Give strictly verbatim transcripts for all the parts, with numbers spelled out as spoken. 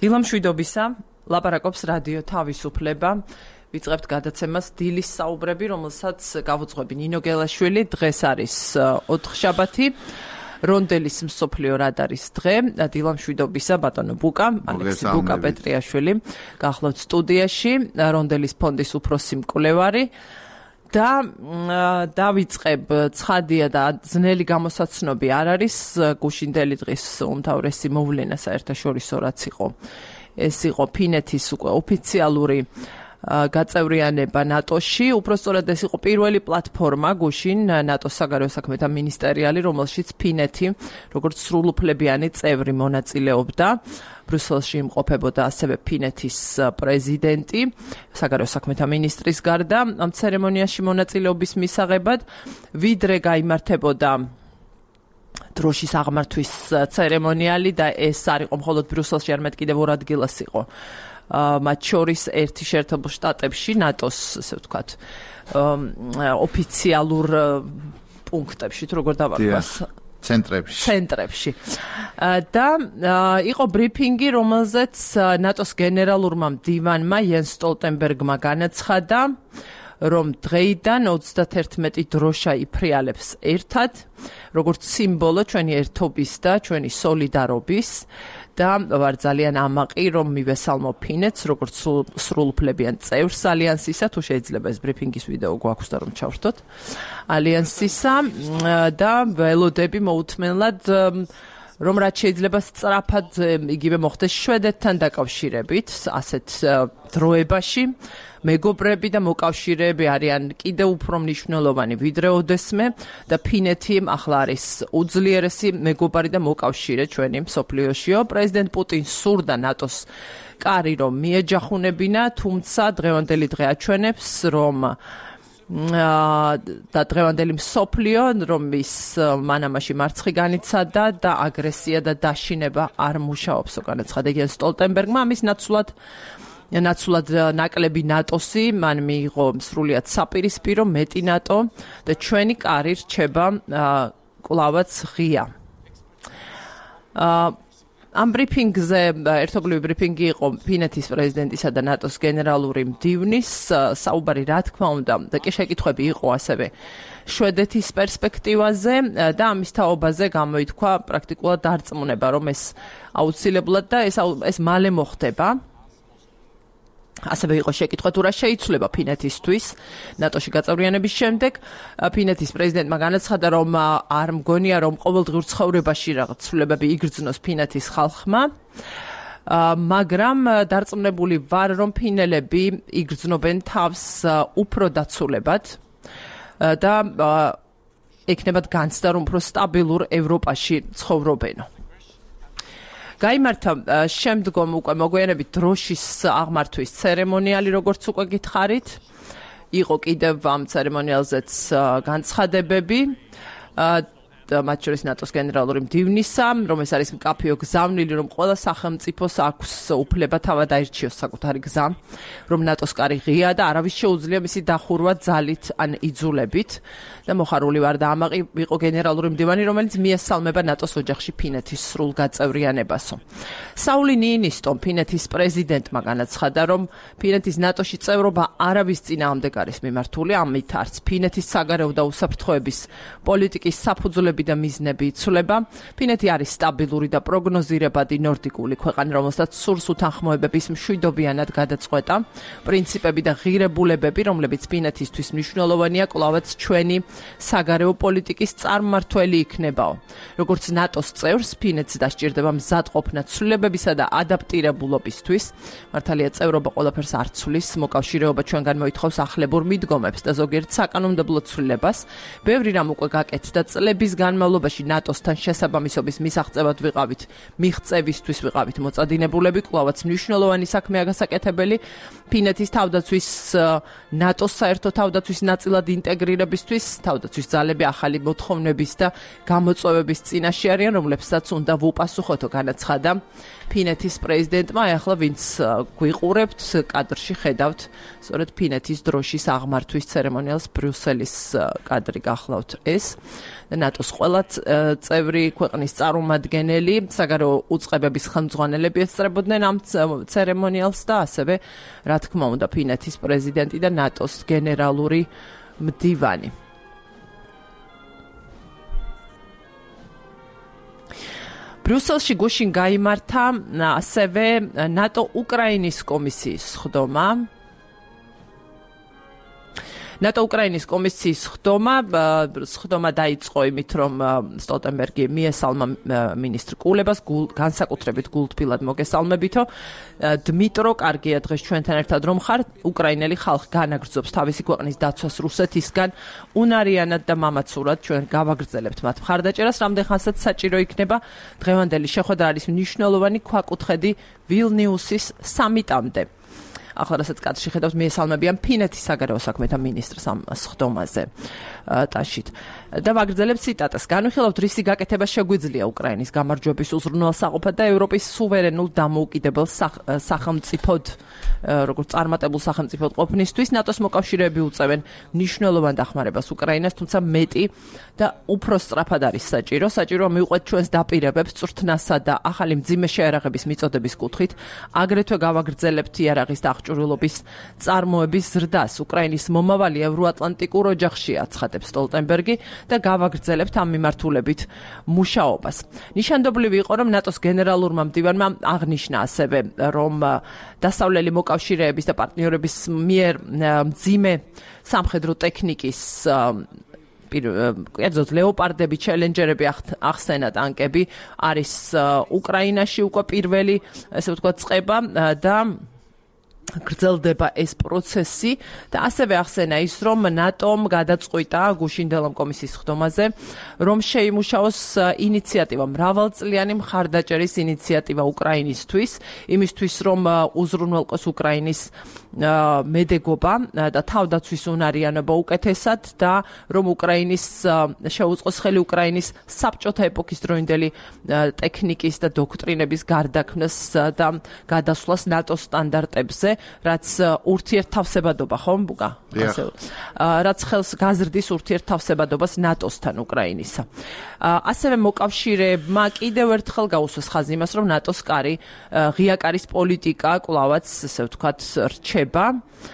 დილამშვიდობისა, ლაპარაკობს რადიო თავისუფლება. ვიწყებთ გადაცემას დილის საუბრები, რომელსაც გავუძღვები ნინო გელაშვილი. დღეს არის ოთხშაბათი, რონდელის მსოფლიო რადარის დღე. დილამშვიდობისა, ბატონო ბუკა, ალექსი ბუკა პეტრიაშვილი, გახლავთ სტუდიაში, რონდელის ფონდის უფროსი მკვლევარი. და დავიწყებ, ცხადია და ძნელი გამოსაცნობი არ არის გუშინდელი დღის უმთავრესი მოვლენა საერთაშორისო რაც იყო. ეს იყო ფინეთის უკვე ოფიციალური გაწევრიანება ნატოში. უпростоრად ეს იყო პირველი პლატფორმა გუშინ ნატოს საგარეო საქმეთა მინისტერიალი, რომელშიც ფინეთი როგორც სრულუფლებიანი წევრი მონაწილეობდა. ბრიუსელში იმყოფებოდა ასევე ფინეთის პრეზიდენტი, საგარეო საქმეთა მინისტრის გარდა. ამ ცერემონიაში მონაწილეობის მისაღებად ვიდრე გაიმართებოდა დროშის აღმართვის ცერემონიალი და ეს არ იყო მხოლოდ ბრიუსელში, არამედ კიდევ ორ ადგილას იყო. მათ შორის ერთი შეერთებულ შტატებში, ნატოს, ასე ვთქვათ, ოფიციალურ პუნქტებში, თუ როგორ დავარქვას, ცენტრებში. ცენტრებში. და იყო ბრიფინგი, რომელზეც ნატოს გენერალურმა მდივანმა იენს სტოლტენბერგმა განაცხადა, რომ დღეიდან ოცდათერთმეტი დროშა იფრიალებს ერთად, როგორც სიმბოლო ჩვენი ერთობის და ჩვენი სოლიდარობის. და ვარ ძალიან ამაყი, რომ მივესალმო ფინეთს, როგორც სრულუფლებიან წევრს ალიანსისა, თუ შეიძლება ეს ბრიფინგის ვიდეო გვაქვს და რომ ჩავრთოთ ალიანსისა და ველოდები მოუთმენლად, რომ რაც შეიძლება სწრაფად იგივე მოხდეს შვედეთთან დაკავშირებით, ასეთ დროებაში. მეგობრები და მოკავშირეები არიან კიდევ უფრო მნიშვნელოვანი ვიდრე ოდესმე და ფინეთი ახლა არის უძლიერესი მეგობარი და მოკავშირე ჩვენი მსოფლიოშიო. პრეზიდენტ პუტინს სურდა ნატოს კარი რომ მიეჯახუნებინა, თუმცა დღევანდელი დღე აჩვენებს, რომ და დღევანდელი მსოფლიო, რომ ის მანამაში მარცხი განიცადა და აგრესია და დაშინება არ მუშაობს, განაცხადა იენს სტოლტენბერგმა. ამის ნაცვლად ნაცვლად ნაკლები ნატოსი, მან მიიღო სრულიად საპირისპირო მეტი ნატო და ჩვენი კარი რჩება კვლავაც ღია. ამ ბრიფინგზე, ერთობლივი ბრიფინგი იყო ფინეთის პრეზიდენტისა და ნატოს გენერალური მდივნის, საუბარი რა თქმა უნდა და კი შეკითხვები იყო ასევე შვედეთის პერსპექტივაზე და ამის თაობაზე გამოითქვა პრაქტიკულად დარწმუნება, რომ ეს აუცილებლად და ეს ეს მალე მოხდება. ასევე იყო შეკითხვა თუ რა შეიცვლება ფინეთისთვის ნატოში გაწევრიანების შემდეგ. ფინეთის პრეზიდენტმა განაცხადა, რომ არ მგონია, რომ ყოველდღიურ ცხოვრებაში რაღაც ცვლილებები იგრძნოს ფინეთის ხალხმა, მაგრამ დარწმუნებული ვარ, რომ ფინელები იგრძნობენ თავს უფრო დაცულებად და ექნებათ განცდა, რომ უფრო სტაბილურ ევროპაში ცხოვრობენო. გაიმართა შემდგომ უკვე მოგვიანებით დროშის აღმართვის ცერემონიალი, როგორც უკვე გითხარით. იყო კიდევ ამ ცერემონიალზეც განცხადებები, მათ შორის ნატოს გენერალური მდივნისა, რომ ეს არის მკაფიო გზავნილი, რომ ყველა სახელმწიფოს აქვს უფლება თავად აირჩიოს საკუთარი გზა, რომ ნატოს კარი ღია და არავის შეუძლია მისი დახურვა ძალით ან იძულებით. და მოხარული ვარ და ამაყი იყო გენერალური მდივანი, რომელიც მიესალმება ნატოს ოჯახში ფინეთის სრულ გაწევრიანებასო. საული ნიინისტომ, ფინეთის პრეზიდენტმა განაცხადა, რომ ფინეთის ნატოში წევრობა არავის წინააღმდეგ არის მიმართული, ამით არც ფინეთის საგარეო და უსაფრთხოების პოლიტიკის საფუძვლები და მიზნები იცვლება. ფინეთი არის სტაბილური და პროგნოზირებადი ნორდიკული ქვეყანა, რომელსაც სურს უთანხმოებების მშვიდობიანად გადაწყვეტა პრინციპები და ღირებულებები, რომლებიც ფინეთისთვის მნიშვნელოვანია, კვლავაც ჩვენი საგარეო პოლიტიკის წარმმართველი იქნებაო. როგორც ნატოს წევრს, ფინეთს დასჭირდება მზადყოფნა ცვლილებებისა და ადაპტირებულობისთვის. მართალია წევრობა ყველაფერს არ ცვლის, მოკავშირეობა ჩვენგან მოითხოვს ახლებურ მიდგომებს და ზოგიერთ საკანონმდებლო ცვლილებას. ბევრი რამ უკვე გაკეთდა წლების განმავლობაში ნატოსთან შესაბამისობის მისაღწევად ვიყავით, მიღწევისთვის ვიყავით მოწადინებულები, კვლავაც მნიშვნელოვანი საქმეა გასაკეთებელი ფინეთის თავდაცვის ნატოს საერთო თავდაცვის ნაწილად ინტეგრირებისთვის. თავდაცვის ძალები ახალი მოთხოვნების და გამოწვევების წინაშე არიან, რომლებსაც უნდა ვუპასუხოთო, განაცხადა ფინეთის პრეზიდენტმა. ახლა ვინც გვიყურებთ, კადრში ხედავთ სწორედ ფინეთის დროშის აღმართვის ცერემონიალს ბრიუსელის კადრი გახლავთ ეს. და ნატოს ყველა წევრი ქვეყნის წარმომადგენელი, საგარეო უწყებების ხელმძღვანელები ესწრებოდნენ ამ ცერემონიალს და ასევე, რა თქმა უნდა, ფინეთის პრეზიდენტი და ნატოს გენერალური მდივანი. ბრიუსელში გუშინ გაიმართა ასევე ნატო უკრაინის კომისიის ხდომა. ნატო უკრაინის კომისიის ხდომა, ხდომა დაიწყო იმით, რომ სტოლტენბერგი მიესალმა მინისტრ კულებას, განსაკუთრებით გულთბილად მოგესალმებითო. დმიტრო, კარგია დღეს ჩვენთან ერთად რომ ხარ, უკრაინელი ხალხი განაგრძობს თავისი ქვეყნის დაცვას რუსეთისგან, უნარიანად და მამაცურად ჩვენ გავაგრძელებთ მათ მხარდაჭერას, რამდენხანსაც საჭირო იქნება. დღევანდელი შეხვედრა არის მნიშვნელოვანი ქვაკუთხედი ვილნიუსის სამიტამდე. ახლა რასაც კადრში ხედავთ, მიესალმებიან ფინეთის საგარეო საქმეთა მინისტრს ამ სხდომაზე ტაშით. და ვაგრძელებთ ციტატას. განვიხილავთ, რისი გაკეთება შეგვიძლია უკრაინის გამარჯვების უზრუნველსაყოფად და ევროპის სუვერენულ დამოუკიდებელ სახელმწიფოდ, როგორც წარმატებულ სახელმწიფოდ ყოფნისთვის, ნატოს მოკავშირეები უწევენ მნიშვნელოვან დახმარებას უკრაინას, თუმცა მეტი და უფრო სწრაფად არის საჭირო. საჭიროა მივყვეთ ჩვენს დაპირებებს წვრთნასა და ახალი მძიმე შეიარაღების მიწოდების კუთხით, აგრეთვე გავაგრძელებთ იარაღის და აღჭურვილობის წარმოების ზრდას. უკრაინის მომავალი ევროატლანტიკურ ოჯახში აცხადებს სტოლტენბერგი და გავაგრძელებთ ამ მიმართულებით მუშაობას. ნიშანდობლივი იყო, რომ ნატოს გენერალურმა მდივანმა აღნიშნა ასევე, რომ დასავლელი მოკავშირეების და პარტნიორების მიერ მძიმე სამხედრო ტექნიკის კერძოდ ლეოპარდები, ჩელენჯერები ახსენა ტანკები არის უკრაინაში უკვე პირველი, ესე ვთქვათ, წყება და გრძელდება ეს პროცესი და ასევე ახსენა ის, რომ ნატომ გადაწყვიტა გუშინდელ კომისიის ხდომაზე, რომ შეიმუშაოს ინიციატივა, მრავალწლიანი მხარდაჭერის ინიციატივა უკრაინისთვის, იმისთვის, რომ უზრუნველყოს უკრაინის მედეგობა და თავდაცვის უნარიანობა უკეთესად და რომ უკრაინის შეუწყოს ხელი უკრაინის საბჭოთა ეპოქის დროინდელი ტექნიკის და დოქტრინების გარდაქმნას და გადასვლას ნატოს სტანდარტებზე, რაც ურთიერთთავსებადობა ხომ ბუგა? რაც ხელს გაზრდის ურთიერთთავსებადობას ნატოსთან უკრაინისა. ასევე მოკავშირეებმა კიდევ ერთხელ გაუსვეს ხაზი იმას, რომ ნატოს კარი ღია კარის პოლიტიკა კვლავაც, ესე ვთქვათ, რჩება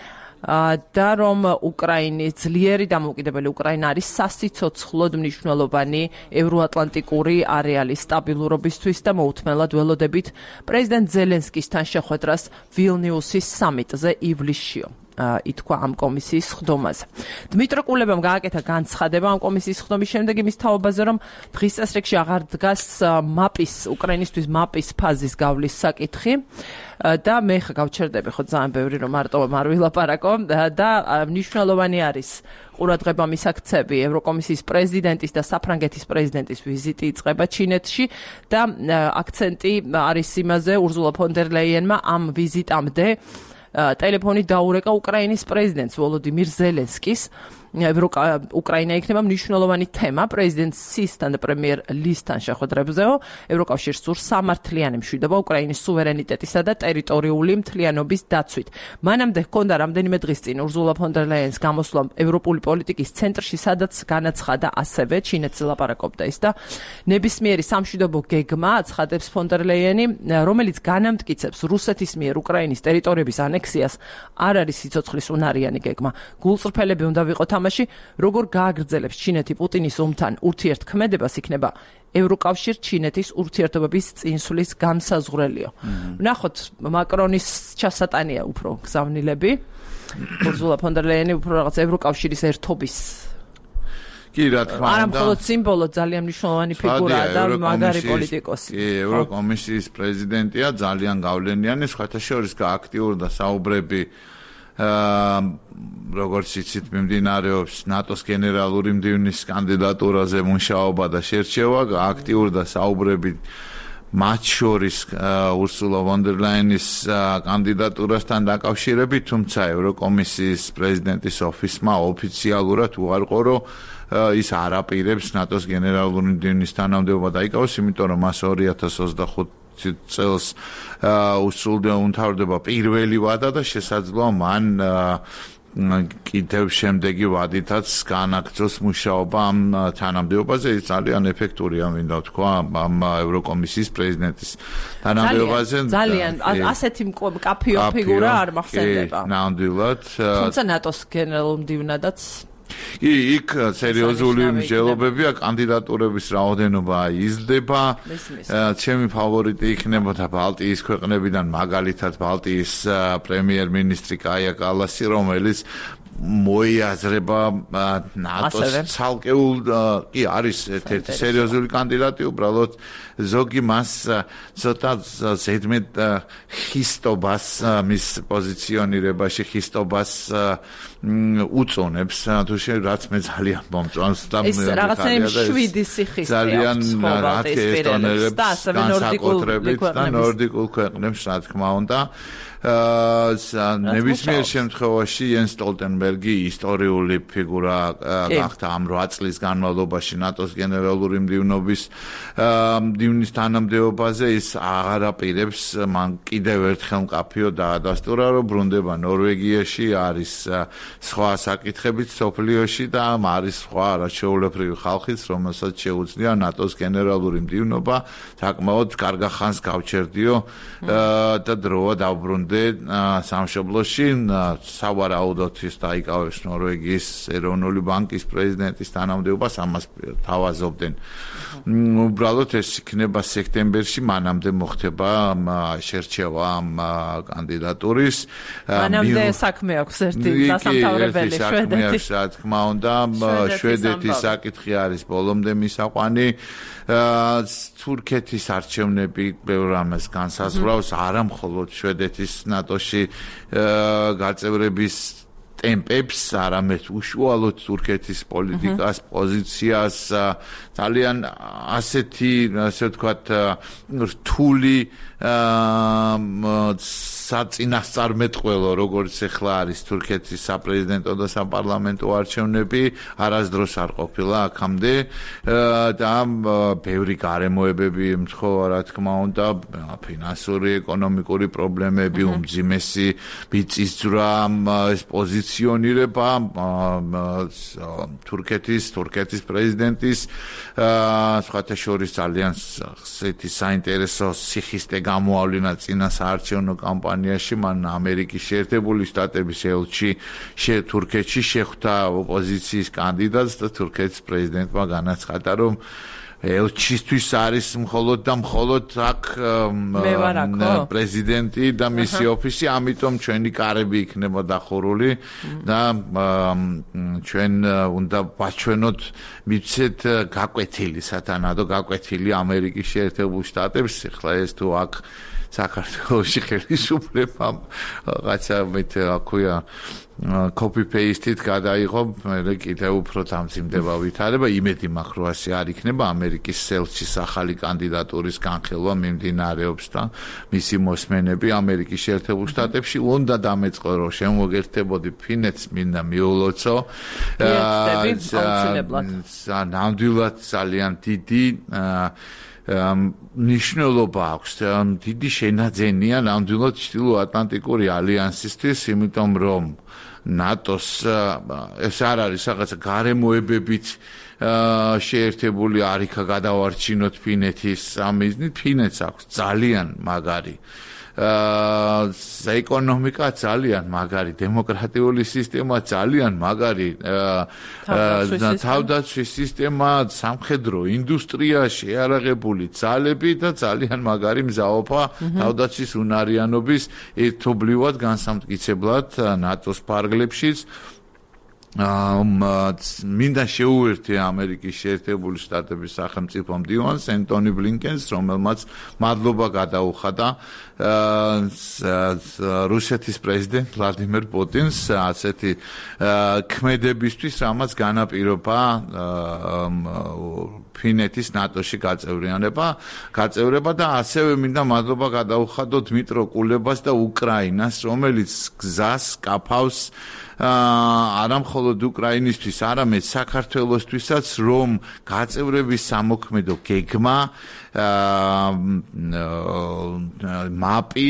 და რომ უკრაინის ძლიერი დამოუკიდებელი უკრაინა არის სასიცოცხლოდ მნიშვნელოვანი ევროატლანტიკური არეალის სტაბილურობისთვის და მოუთმენლად ველოდებით პრეზიდენტ ზელენსკისთან შეხვედრას ვილნიუსის სამიტზე ივლისშიო. ითქვა ამ კომისიის ხდომაზე. დმიტრო კულებამ გააკეთა განცხადება ამ კომისიის ხდომის შემდეგ იმის თაობაზე, რომ დღის წესრიგში აღარ დგას მაპის, უკრაინისთვის მაპის ფაზის გავლის საკითხი და მე ხა გავჩერდები ხო ძალიან ბევრი რომ მარტო არ ვილაპარაკო და მნიშვნელოვანი არის ყურადღება მისაქცევი ევროკომისიის პრეზიდენტის და საფრანგეთის პრეზიდენტის ვიზიტი იწყება ჩინეთში და აქცენტი არის იმაზე ურზულა ფონ დერ ლაიენმა ამ ვიზიტამდე ტელეფონით დაურეკა უკრაინის პრეზიდენტს ვოლოდიმირ ზელენსკის. უკრაინა იქნება მნიშვნელოვანი თემა პრეზიდენტ სისთან და პრემიერ ლისთან შეხვედრებზეო. ევროკავშირს სურს სამართლიანი მშვიდობა უკრაინის სუვერენიტეტისა და ტერიტორიული მთლიანობის დაცვით. მანამდე ჰქონდა რამდენიმე დღის წინ ურზულა ფონ დერ ლაიენის გამოსვლა ევროპული პოლიტიკის ცენტრში, სადაც განაცხადა ასევე ჩინეთზე ლაპარაკობდა ის და ნებისმიერი სამშვიდობო გეგმა აცხადებს ფონ დერ ლაიენი, რომელიც განამტკიცებს რუსეთის მიერ უკრაინის ტერიტორიების ანექსიას, არ არის სიცოცხლის უნარიანი გეგმა. გულწრფელები უნდა ვიყოთ ამაში, როგორ გააგრძელებს ჩინეთი პუტინის ომთან ურთიერთქმედებას, იქნება ევროკავშირ ჩინეთის ურთიერთობების წინსვლის განსაზღვრელიო. ვნახოთ, მაკრონის ჩასატანია უფრო გზავნილები, ურზულა ფონ დერ ლაიენი უფრო რაღაც ევროკავშირის ერთობის კი, რა თქმა უნდა. არა მხოლოდ სიმბოლო, ძალიან მნიშვნელოვანი ფიგურაა და მაგარი პოლიტიკოსი. კი, ევროკომისიის პრეზიდენტია, ძალიან გავლენიანი, სხვათა შორის გააქტიურდა საუბრები აა როგორც იცით, მიმდინარეობს ნატოს გენერალური მდივნის კანდიდატურაზე მუშაობა და შერჩევა, აქტიურდა საუბრები მათ შორის ურსულა ფონ დერ ლაიენის კანდიდატურასთან დაკავშირებით, თუმცა ევროკომისიის პრეზიდენტის ოფისმა ოფიციალურად უარყო, რომ ის არ აპირებს ნატოს გენერალური მდივნის თანამდებობა დაიკავოს, იმიტომ რომ მას ორი ათას ოცდახუთი წელს უსრულდება უმთავრდება პირველი ვადა და შესაძლოა მან კიდევ შემდეგი ვადითაც განაგრძოს მუშაობა ამ თანამდებობაზე. ის ძალიან ეფექტურია, მინდა ვთქვა, ამ ევროკომისიის პრეზიდენტის თანამდებობაზე. ძალიან ასეთი მკაფიო ფიგურა არ მახსენდება. ნამდვილად. თუმცა ნატოს გენერალურ მდივნადაც კი, იქ სერიოზული მსჯელობებია, კანდიდატურების რაოდენობა იზრდება. ჩემი ფავორიტი იქნებოდა ბალტიის ქვეყნებიდან, მაგალითად ბალტიის პრემიერ-მინისტრი კაია კალასი, რომელიც მოიაზრება ნატოს ცალკეულ კი არის ერთ-ერთი სერიოზული კანდიდატი, უბრალოდ ზოგი მას ცოტა ზედმეტ ხისტობას მის პოზიციონირებაში ხისტობას უწონებს, თუ შეიძლება რაც მე ძალიან მომწონს და ეს რაღაცნაირი შვიდი სიხისტე ძალიან ესტონელებს განსაკუთრებით და ნორდიკულ ქვეყნებს რა თქმა უნდა. ნებისმიერ შემთხვევაში იენს სტოლტენბერგი ისტორიული ფიგურა გახდა ამ რვა წლის განმავლობაში ნატოს გენერალური მდივნობის მდივნის თანამდებობაზე. ის აღარ აპირებს მან კიდევ ერთხელ მკაფიო დაადასტურა, რომ ბრუნდება ნორვეგიაში, არის სხვა საკითხებით სოფლიოში და არის სხვა არაჩვეულებრივი ხალხიც, რომელსაც შეუძლია ნატოს გენერალური მდივნობა საკმაოდ კარგა ხანს გავჩერდიო და დროა დაუბრუნდა სამშობლოში. სავარაუდოდ ის დაიკავებს ნორვეგიის ეროვნული ბანკის პრეზიდენტის თანამდებობას, ამას თავაზობდნენ. უბრალოდ ეს იქნება სექტემბერში, მანამდე მოხდება შერჩევა ამ კანდიდატურის. მანამდე საქმე აქვს ერთი დასამთავრებელი შვედეთის. რა თქმა უნდა, შვედეთის საკითხი არის ბოლომდე მისაყვანი. თურქეთის არჩევნები ბევრ რამეს განსაზღვრავს, არა მხოლოდ შვედეთის ნატოში გაწევრების ტემპებს, არამედ უშუალოდ თურქეთის პოლიტიკას, პოზიციას, ძალიან ასეთი, ასე ვთქვათ, რთული საწინასწარმეტყველო, როგორც ახლა არის თურქეთის საპრეზიდენტო და საპარლამენტო არჩევნები, არასდროს არ ყოფილა აქამდე და ბევრი გარემოებები ემთხვევა, რა თქმა უნდა, ფინანსური, ეკონომიკური პრობლემები, უმძიმესი მიწისძვრა, ეს პოზიციონირება თურქეთის, თურქეთის პრეზიდენტის, სხვათა შორის ძალიან საინტერესო სიხისტე გამოავლინა წინა საარჩევნო კამპანიაში. მან ამერიკის შეერთებული შტატების ელჩი თურქეთში შეხვდა ოპოზიციის კანდიდატს და თურქეთის პრეზიდენტმა განაცხადა, რომ ელჩისთვის არის მხოლოდ და მხოლოდ აქ პრეზიდენტი და მისი ოფისი, ამიტომ ჩვენი კარები იქნება დახურული და ჩვენ უნდა ვაჩვენოთ, მივცეთ გაკვეთილი, სათანადო გაკვეთილი ამერიკის შეერთებულ შტატებს. ახლა ეს თუ აქ საქართველოში ხელისუფლებამ რაღაცა მეთ აქვია copy paste-ით გადაიღო, მე კიდევ უფრო დამძიმდება ვითარება. იმედი მაქვს, რომ ასე არ იქნება. ამერიკის ელჩის ახალი კანდიდატურის განხილვა მიმდინარეობს და მისი მოსმენები ამერიკის შეერთებულ შტატებში უნდა დამეწყო, რომ შემოგერთებოდი ფინეთს, მინდა მიულოცო. ნამდვილად ძალიან დიდი ნიშნულობა აქვს, დიდი შენაძენია ნამდვილად ჩრდილოატლანტიკური ალიანსისთვის, იმიტომ რომ ნატოს ეს არ არის რაღაცა გარემოებებით შეერთებული არიქა გადავარჩინოთ ფინეთის ამიზნით. ფინეთს აქვს ძალიან მაგარი ეკონომიკა, ძალიან მაგარი დემოკრატიული სისტემა, ძალიან მაგარი თავდაცვის სისტემა, სამხედრო ინდუსტრია, შეარაღებული ძალები და ძალიან მაგარი მზაობა თავდაცვის უნარიანობის ერთობლივად განსამტკიცებლად ნატოს ფარგლებშიც. მინდა შეუერთე ამერიკის შეერთებული შტატების სახელმწიფო მდივანს ენტონი ბლინკენს, რომელმაც მადლობა გადაუხადა რუსეთის პრეზიდენტ ვლადიმერ პუტინს ასეთი ქმედებისთვის, რამაც განაპირობა ფინეთის ნატოში გაწევრიანება, გაწევრება და ასევე მინდა მადლობა გადაუხადო დმიტრო კულებას და უკრაინას, რომელიც გზას კაფავს არა მხოლოდ უკრაინისთვის, არამედ საქართველოსთვისაც, რომ გაწევრების სამოქმედო გეგმა მაპი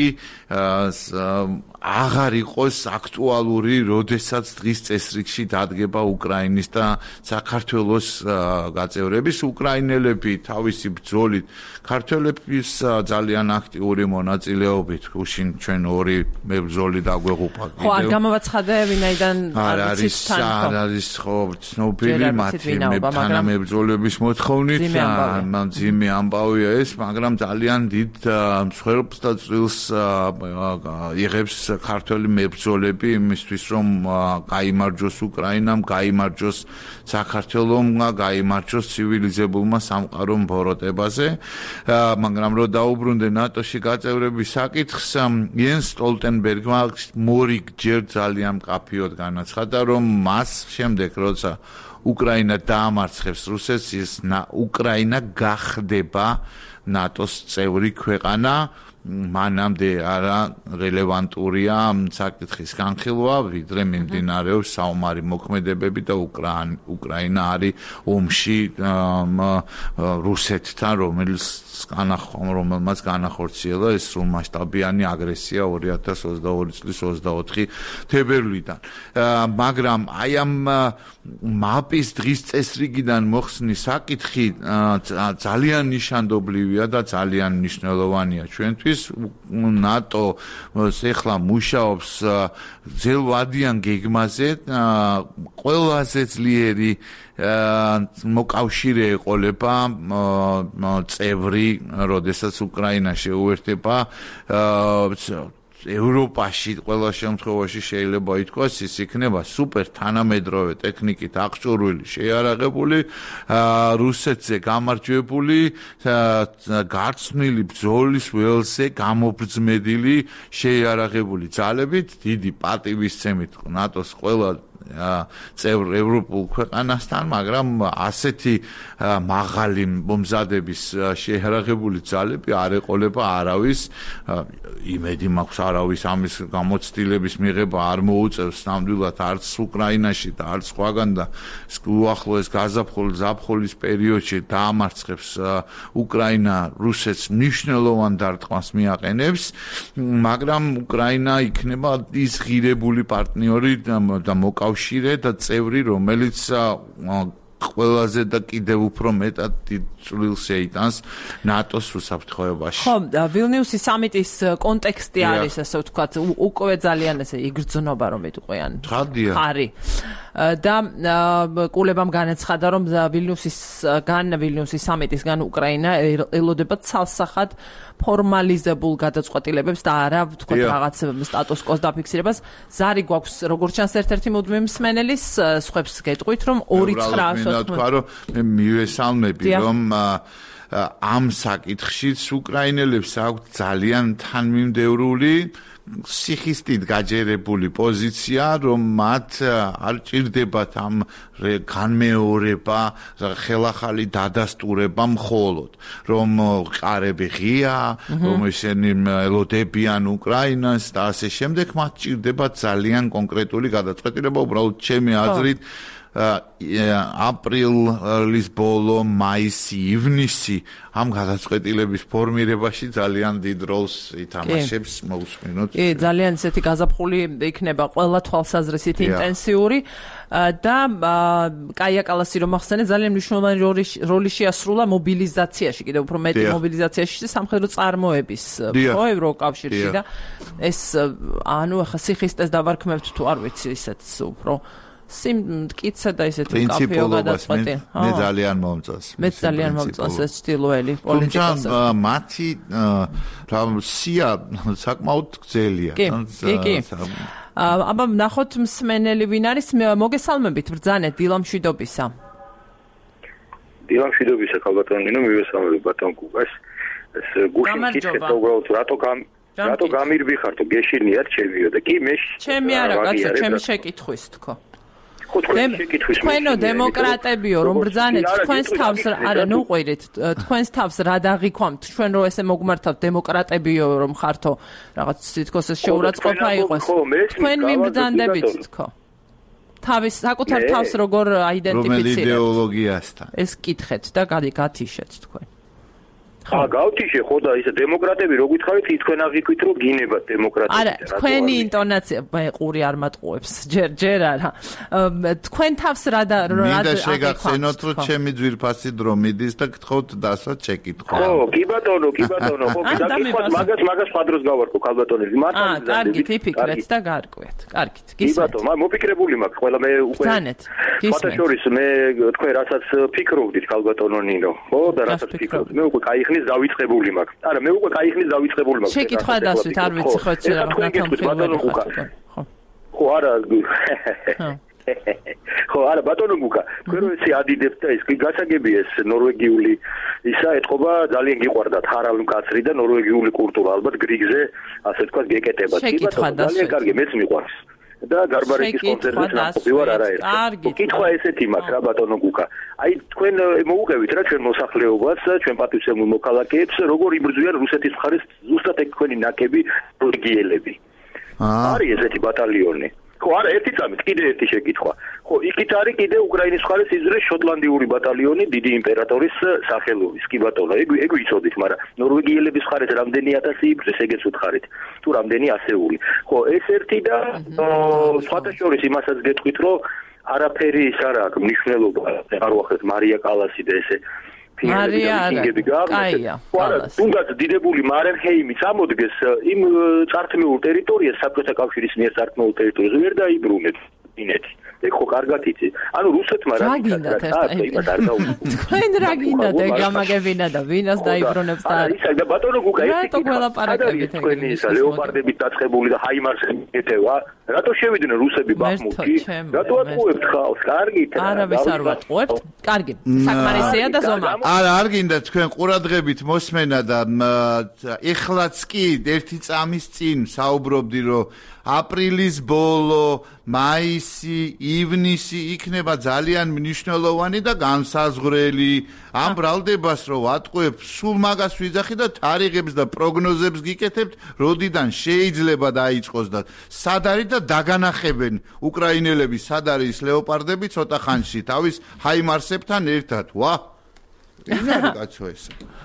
აღარ იყოს აქტუალური, როდესაც დღის წესრიგში დადგება უკრაინის და საქართველოს გაწევრების. უკრაინელები თავისი ბრძოლით, ქართველების ძალიან აქტიური მონაწილეობით, უშინ ჩვენ ორი მებრძოლი დაგვეღუპა კიდევ. ხო, არ გამოვაცხადე ვინაიდან არ არის არ არის ხო ცნობილი მათი თანამებრძოლების მოთხოვნით, ძიმე ამბავია ეს, მაგრამ ძალიან დიდ მსხვერპლს და წილს იღებს ქართველი მებრძოლები იმისთვის, რომ გაიმარჯოს უკრაინამ, გაიმარჯოს საქართველომ, გაიმარჯოს ცივილიზებულმა სამყარომ ბოროტებაზე. მაგრამ რომ დაუბრუნდე ნატოში გაწევრების საკითხს, იენს სტოლტენბერგმა მორიგჯერ ძალიან მკაფიოდ განაცხადა, რომ მას შემდეგ, როცა უკრაინა დაამარცხებს რუსეთს, ის უკრაინა გახდება ნატოს წევრი ქვეყანა. მანამდე არა რელევანტურია საკითხის განხილვა, ვიდრე მიმდინარეობს საომარი მოქმედებები და უკრაინა არის ომში რუსეთთან, რომელიც რომელმაც განახორციელა ეს სრულმასშტაბიანი აგრესია ორი ათას ოცდაორი წლის ოცდაოთხი თებერვლიდან. მაგრამ აი ამ მაპის დღის წესრიგიდან მოხსნის საკითხი ძალიან ნიშანდობლივია და ძალიან მნიშვნელოვანია ჩვენთვის. ნატო ეხლა მუშაობს ძელვადიან გეგმაზე, ყველაზე ძლიერი მოკავშირე ეყოლება წევრი, როდესაც უკრაინა შეუერთდება ევროპაში ყველა შემთხვევაში შეიძლება ითქვას ის იქნება სუპერ თანამედროვე ტექნიკით აღჭურვილი, შეიარაღებული, რუსეთზე გამარჯვებული, გარცვნილი ბრძოლის ველზე გამობრძმედილი შეიარაღებული ძალებით, დიდი პატივისცემით ნატოს ყველა წევრ ევროპულ ქვეყანასთან, მაგრამ ასეთი მაღალი მომზადების შეიარაღებული ძალები არ ეყოლება არავის, იმედი მაქვს არავის ამის გამოცდილების მიღება არ მოუწევს ნამდვილად არც უკრაინაში და არც სხვაგან და უახლოეს გაზაფხულ-ზაფხულის პერიოდში დაამარცხებს უკრაინა რუსეთს მნიშვნელოვან დარტყმას მიაყენებს, მაგრამ უკრაინა იქნება ის ღირებული პარტნიორი და მოკავშირე და წევრი, რომელიც ყველაზე და კიდევ უფრო მეტად დიდ წვლილს შეიტანს ნატოს უსაფრთხოებაში. ხო, ვილნიუსის სამიტის კონტექსტი არის, ასე ვთქვათ, უკვე ძალიან ესე იგრძნობა, რომ იტყვიან. ხადია. ხარი. და კულებამ განაცხადა, რომ ვილნიუსის გან ვილნიუსის სამიტისგან უკრაინა ელოდება ცალსახად ფორმალიზებულ გადაწყვეტილებებს და არა ვთქვათ რაღაც სტატუს კოს დაფიქსირებას. ზარი გვაქვს როგორც ჩანს ერთ-ერთი მუდმივი მსმენელის, სხვებს გეტყვით, რომ ორი ცხრა თქვა, რომ მე მივესალმები, რომ ამ საკითხშიც უკრაინელებს აქვს ძალიან თანმიმდევრული სიხისტით გაჯერებული პოზიცია, რომ მათ არ ჭირდებათ ამ განმეორება, ხელახალი დადასტურება მხოლოდ, რომ ყარები ღია, რომ ისინი ელოდებიან უკრაინას და ასე შემდეგ, მათ ჭირდებათ ძალიან კონკრეტული გადაწყვეტილება, უბრალოდ ჩემი აზრით აპრილის ბოლო, მაისი, ივნისი ამ გადაწყვეტილების ფორმირებაში ძალიან დიდ როლს ითამაშებს მოусმინოთ. კი, ძალიან ისეთი გაზაფხული იქნება ყველა თვალსაზრისით ინტენსიური და კაია კალასი რომ ახსენე, ძალიან მნიშვნელოვანი როლი შეასრულა მობილიზაციაში, კიდევ უფრო მეტი მობილიზაციაში სამხედრო წარმოების ხო ევროკავშირში და ეს ანუ ახლა სიხისტეს დავარქმევთ თუ არ ვიცი ისეთს უფრო სიმტკიცე და ისეთი კაფეო გადაწყვეტი. მე ძალიან მომწონს. მე ძალიან მომწონს ეს სტილოელი პოლიტიკოსი. თუმცა მათი რა სია საკმაოდ გრძელია. კი, კი. აბა ნახოთ მსმენელი ვინ არის, მოგესალმებით ბრძანეთ დილამშვიდობისა. დილამშვიდობისა ქალბატონინო, მივესალმებ ბატონ კუკას. ეს გუშინ კითხეთ უბრალოდ რატო გამ რატო გამირბიხართო გეშინიათ ჩემიო და კი მე ჩემი არა კაცო, ჩემი შეკითხვის თქო. თქვენო დემოკრატებიო რომ ბრძანეთ თქვენს თავს არა ნუ ყვირით თქვენს თავს რა დაღიქვამთ ჩვენ რო ესე მოგმართავთ დემოკრატებიო რომ ხართო რაღაც თითქოს ეს შეურაცხყოფა იყოს თქვენ მიმბრძანდებით თქო თავის საკუთარ თავს როგორ აიდენტიფიცირებთ რომელი იდეოლოგიასთან ეს კითხეთ და გათიშეთ თქვენ აა გავთიშე ხო და ისე დემოკრატები რო გითხარით თქვენ აღიქვით რომ გინებათ დემოკრატია. არა, თქვენი ინტონაცია ყური არ მატყუებს. ჯერ ჯერ არა. თქვენ თავს რა და რა მინდა შეგახსენოთ რომ ჩემი ძვირფასი დრო მიდის და გთხოვთ დასვათ შეკითხვა. ხო, კი ბატონო, კი ბატონო, ხო, გაკითხოთ მაგას მაგას ხადროს გავარკვო ქალბატონები. მართლა აა, კარგით, იფიქრეთ და გაარკვიეთ. კარგით, გისმენთ. კი ბატონო, მოფიქრებული მაქვს, ყველა მე უკვე ბრძანეთ. გისმენთ. შორის მე თქვენ რასაც ფიქრობდით ქალბატონო ნინო, ხო და რასაც ფიქრობთ, მე უკვე кайხნის დავიწყებული მაქვს. არა, მე უკვე кайხნის დავიწყებული მაქვს. შეკითხვა დასვით, არ ვიცი ხო ცერა ბატონო გუკა. ხო. ხო, არა. ხო, არა, ბატონო გუკა. თქვენ რო ესე ადიდებთ და ეს კი გასაგებია ეს ნორვეგიული ისა ეთყობა ძალიან გიყვარდათ ჰარავი მკაცრი და ნორვეგიული კულტურა ალბათ გრიგზე ასე თქვა გეკეტებათ. კი ბატონო, ძალიან კარგი, მეც მიყვარს. და გარბარეთის კონცერტზე ნახობი ვარ არაერთი. კითხვა ესეთი მაქვს რა ბატონო გუკა. აი თქვენ მოუღებით რა ჩვენ მოსახლეობას, ჩვენ პატრიოტულ მოქალაქეებს, როგორ იბრძვიან რუსეთის მხარეს ზუსტად ეგ თქვენი ნაკები რეგიონები. არის ესეთი ბატალიონი. ხო, არა, ერთი წამით კიდე ერთი შეკითხვა. ხო, იქით არის კიდე უკრაინის მხარეს იზრეს შოტლანდიური ბატალიონი დიდი იმპერატორის სახელობის. კი ბატონო, ეგ ეგ ვიცოდით, მაგრამ ნორვეგიელების მხარეს რამდენი ათასი იბრძეს, ეგეც უთხარით. თუ რამდენი ასეული. ხო, ეს ერთი და სხვათა შორის იმასაც გეტყვით, რომ არაფერი ის არ აქვს მნიშვნელობა. არ ვახერხეთ მარია კალასი და ესე მარია კაია. თუნდაც დიდებული მარენჰეიმი წამოდგეს იმ წართმეულ ტერიტორიას საბჭოთა კავშირის მიერ წართმეულ ტერიტორიაზე ვერ დაიბრუნეთ ინეთი. ეგ ხო კარგად იცი. ანუ რუსეთმა რა გინდათ იმას არ გაუგო. თქვენ რა გინდათ ეგ გამაგებინა და ვინას დაიბრუნებს და არა ისა და ბატონო გუკა ეს რატო გველაპარაკებით თქვენი ისა ლეოპარდებით დაწყებული და ჰაიმარსები ეთევა. რატო შევიდნენ რუსები ბახმუთში? რატო ატყუებთ ხალხს? კარგით. არავის არ ვატყუებთ. კარგი. საკმარისია და ზომა. არა, არ გინდა თქვენ ყურადღებით მოსმენა და ეხლაც კი ერთი წამის წინ საუბრობდი რომ აპრილის ბოლო, მაისი, ივნისი იქნება ძალიან მნიშვნელოვანი და განსაზღვრელი. ამ ბრალდებას რო ვატყუებ, სულ მაგას ვიძახი და თარიღებს და პროგნოზებს გიკეთებთ, როდიდან შეიძლება დაიწყოს და სად არის და დაგანახებენ უკრაინელები სად არის ლეოპარდები ცოტა ხანში თავის ჰაიმარსებთან ერთად. ვა! ის არის კაცო ეს.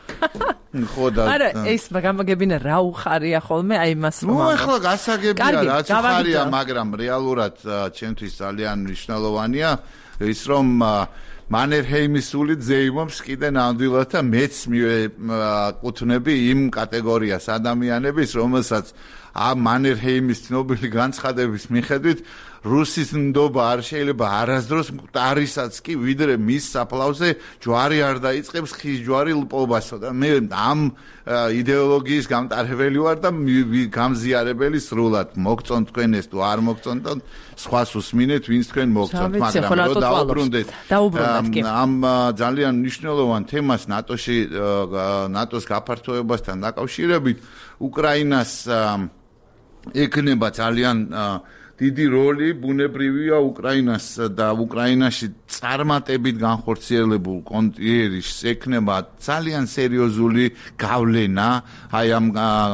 ხო და არა ეს გამაგებინა რა უხარია ხოლმე აი მას ნუ ახლა გასაგებია რაც უხარია მაგრამ რეალურად ჩემთვის ძალიან მნიშვნელოვანია ის რომ მანერჰეიმის სული ზეიმობს კიდე ნამდვილად და მეც მივეკუთვნები იმ კატეგორიას ადამიანების რომელსაც ამ მანერჰეიმის ცნობილი განცხადების მიხედვით რუსის ნდობა არ შეიძლება არასდროს მყარისაც კი ვიდრე მის საფლავზე ჯვარი არ დაიწყებს ხის ჯვარი ლპობასო და მე ამ იდეოლოგიის გამტარებელი ვარ და გამზიარებელი სრულად მოგწონთ თქვენ ეს თუ არ მოგწონთ და სხვას უსმინეთ ვინც თქვენ მოგწონთ მაგრამ რომ დაუბრუნდეთ ამ ძალიან მნიშვნელოვან თემას ნატოში ნატოს გაფართოებასთან დაკავშირებით უკრაინას ეკნება ძალიან დიდი როლი ბუნებრივია უკრაინას და უკრაინაში წარმატებით განხორციელებულ კონტინერტის ეკნება ძალიან სერიოზული გავლენა აი ამ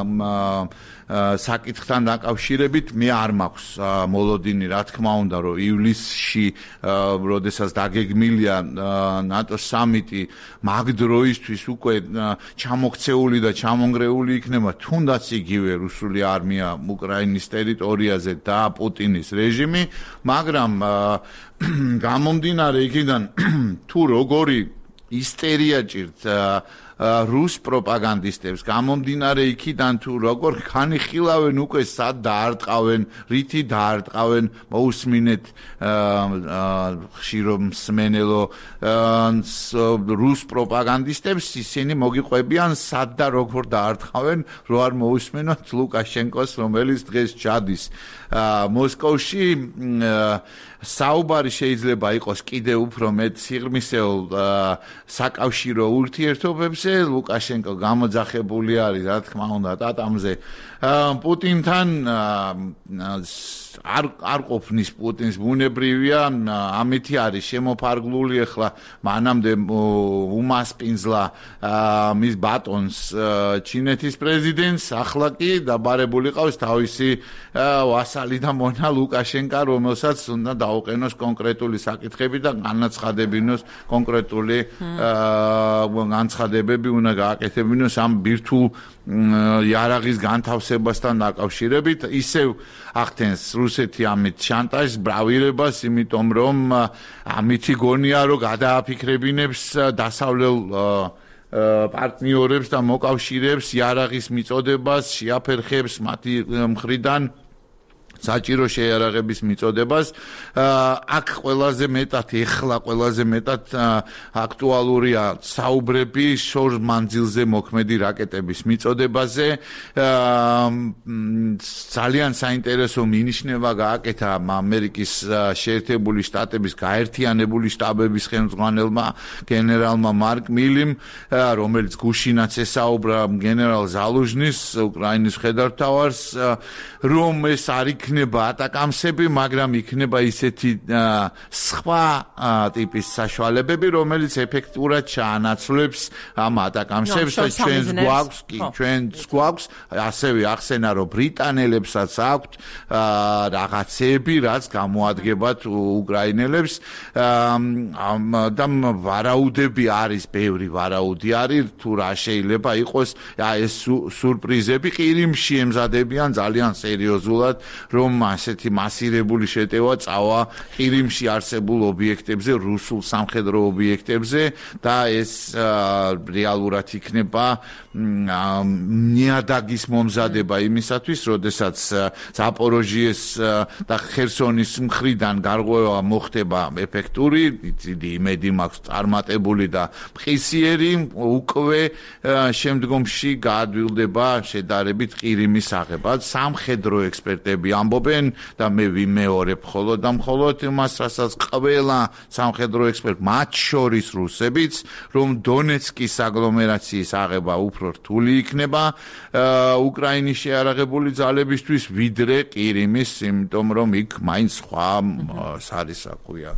საკითხთან დაკავშირებით მე არ მაქვს მოლოდინი რა თქმა უნდა რომ ივლისში როდესაც დაგეგმილია ნატოს სამიტი მაგ დროისთვის უკვე ჩამოქცეული და ჩამონგრეული იქნება თუნდაც იგივე რუსული არმია უკრაინის ტერიტორიაზე და პუტინის რეჟიმი მაგრამ გამომდინარე იქიდან თუ როგორი ისტერია ჭირთ რუს პროპაგანდისტებს გამომდინარე იქიდან თუ როგორ ხანიხილავენ უკვე სად დაარტყავენ, რითი დაარტყავენ, მოусმინეთ ხშირო მსმენელო რუს პროპაგანდისტებს ისინი მოგიყვებიან სად და როგორ დაარტყავენ, რო არ მოусმინოთ ლუკაშენკოს, რომელიც დღეს ჩადის მოსკოვში საუბარი შეიძლება იყოს კიდე უფრო მეტ სიღრმისეულ საკავშირო ურთიერთობებზე ლუკაშენკო გამოძახებული არის რა თქმა უნდა ტატამზე პუტინთან არ არ ყოფნის პუტინს ბუნებრივია ამითი არის შემოფარგლული ახლა მანამდე უმასპინძლა მის ბატონს ჩინეთის პრეზიდენტს ახლა კი დაბარებული ყავს თავისი ვასალი და მონა ლუკაშენკა რომელსაც უნდა დაუყენოს კონკრეტული საკითხები და განაცხადებინოს კონკრეტული განცხადებები საუბრები უნდა გააკეთებინოს ამ ბირთვულ იარაღის განთავსებასთან დაკავშირებით. ისევ ახდენს რუსეთი ამით შანტაჟს, ბრავირებას, იმიტომ რომ ამითი გონია, რომ გადააფიქრებინებს დასავლელ პარტნიორებს და მოკავშირეებს იარაღის მიწოდებას, შეაფერხებს მათი მხრიდან საჭირო შეიარაღების მიწოდებას. აქ ყველაზე მეტად ეხლა ყველაზე მეტად აქტუალურია საუბრები შორ მანძილზე მოქმედი რაკეტების მიწოდებაზე. ძალიან საინტერესო მინიშნება გააკეთა ამერიკის შეერთებული შტატების გაერთიანებული შტაბების ხელმძღვანელმა გენერალმა მარკ მილიმ, რომელიც გუშინაც ესაუბრა გენერალ ზალუჟნის, უკრაინის მხედართმთავარს, რომ ეს არ იქნება ატაკამსები, მაგრამ იქნება ისეთი სხვა ტიპის საშუალებები, რომელიც ეფექტურად ჩაანაცვლებს ამ ატაკამსებს და ჩვენს გვაქვს, კი, ჩვენს გვაქვს, ასევე ახსენა, რომ ბრიტანელებსაც აქვთ რაღაცები, რაც გამოადგებათ უკრაინელებს და ვარაუდები არის, ბევრი ვარაუდი არის, თუ რა შეიძლება იყოს ეს სურპრიზები ყირიმში ემზადებიან ძალიან სერიოზულად, რომ ასეთი მასირებული შეტევა წავა ყირიმში არსებულ ობიექტებზე, რუსულ სამხედრო ობიექტებზე და ეს რეალურად იქნება ნიადაგის მომზადება იმისათვის, როდესაც ზაპოროჟიეს და ხერსონის მხრიდან გარღვევა მოხდება ეფექტური, დიდი იმედი მაქვს წარმატებული და მყისიერი, უკვე შემდგომში გაადვილდება შედარებით ყირიმის აღება. სამხედრო ექსპერტები ამბობენ და მე ვიმეორებ მხოლოდ და მხოლოდ იმას, რასაც ყველა სამხედრო ექსპერტი, მათ შორის რუსებიც, რომ დონეცკის აგლომერაციის აღება უფრო რთული იქნება უკრაინის შეიარაღებული ძალებისთვის, ვიდრე ყირიმის, იმიტომ რომ იქ მაინც სხვა არის, რა ქვია,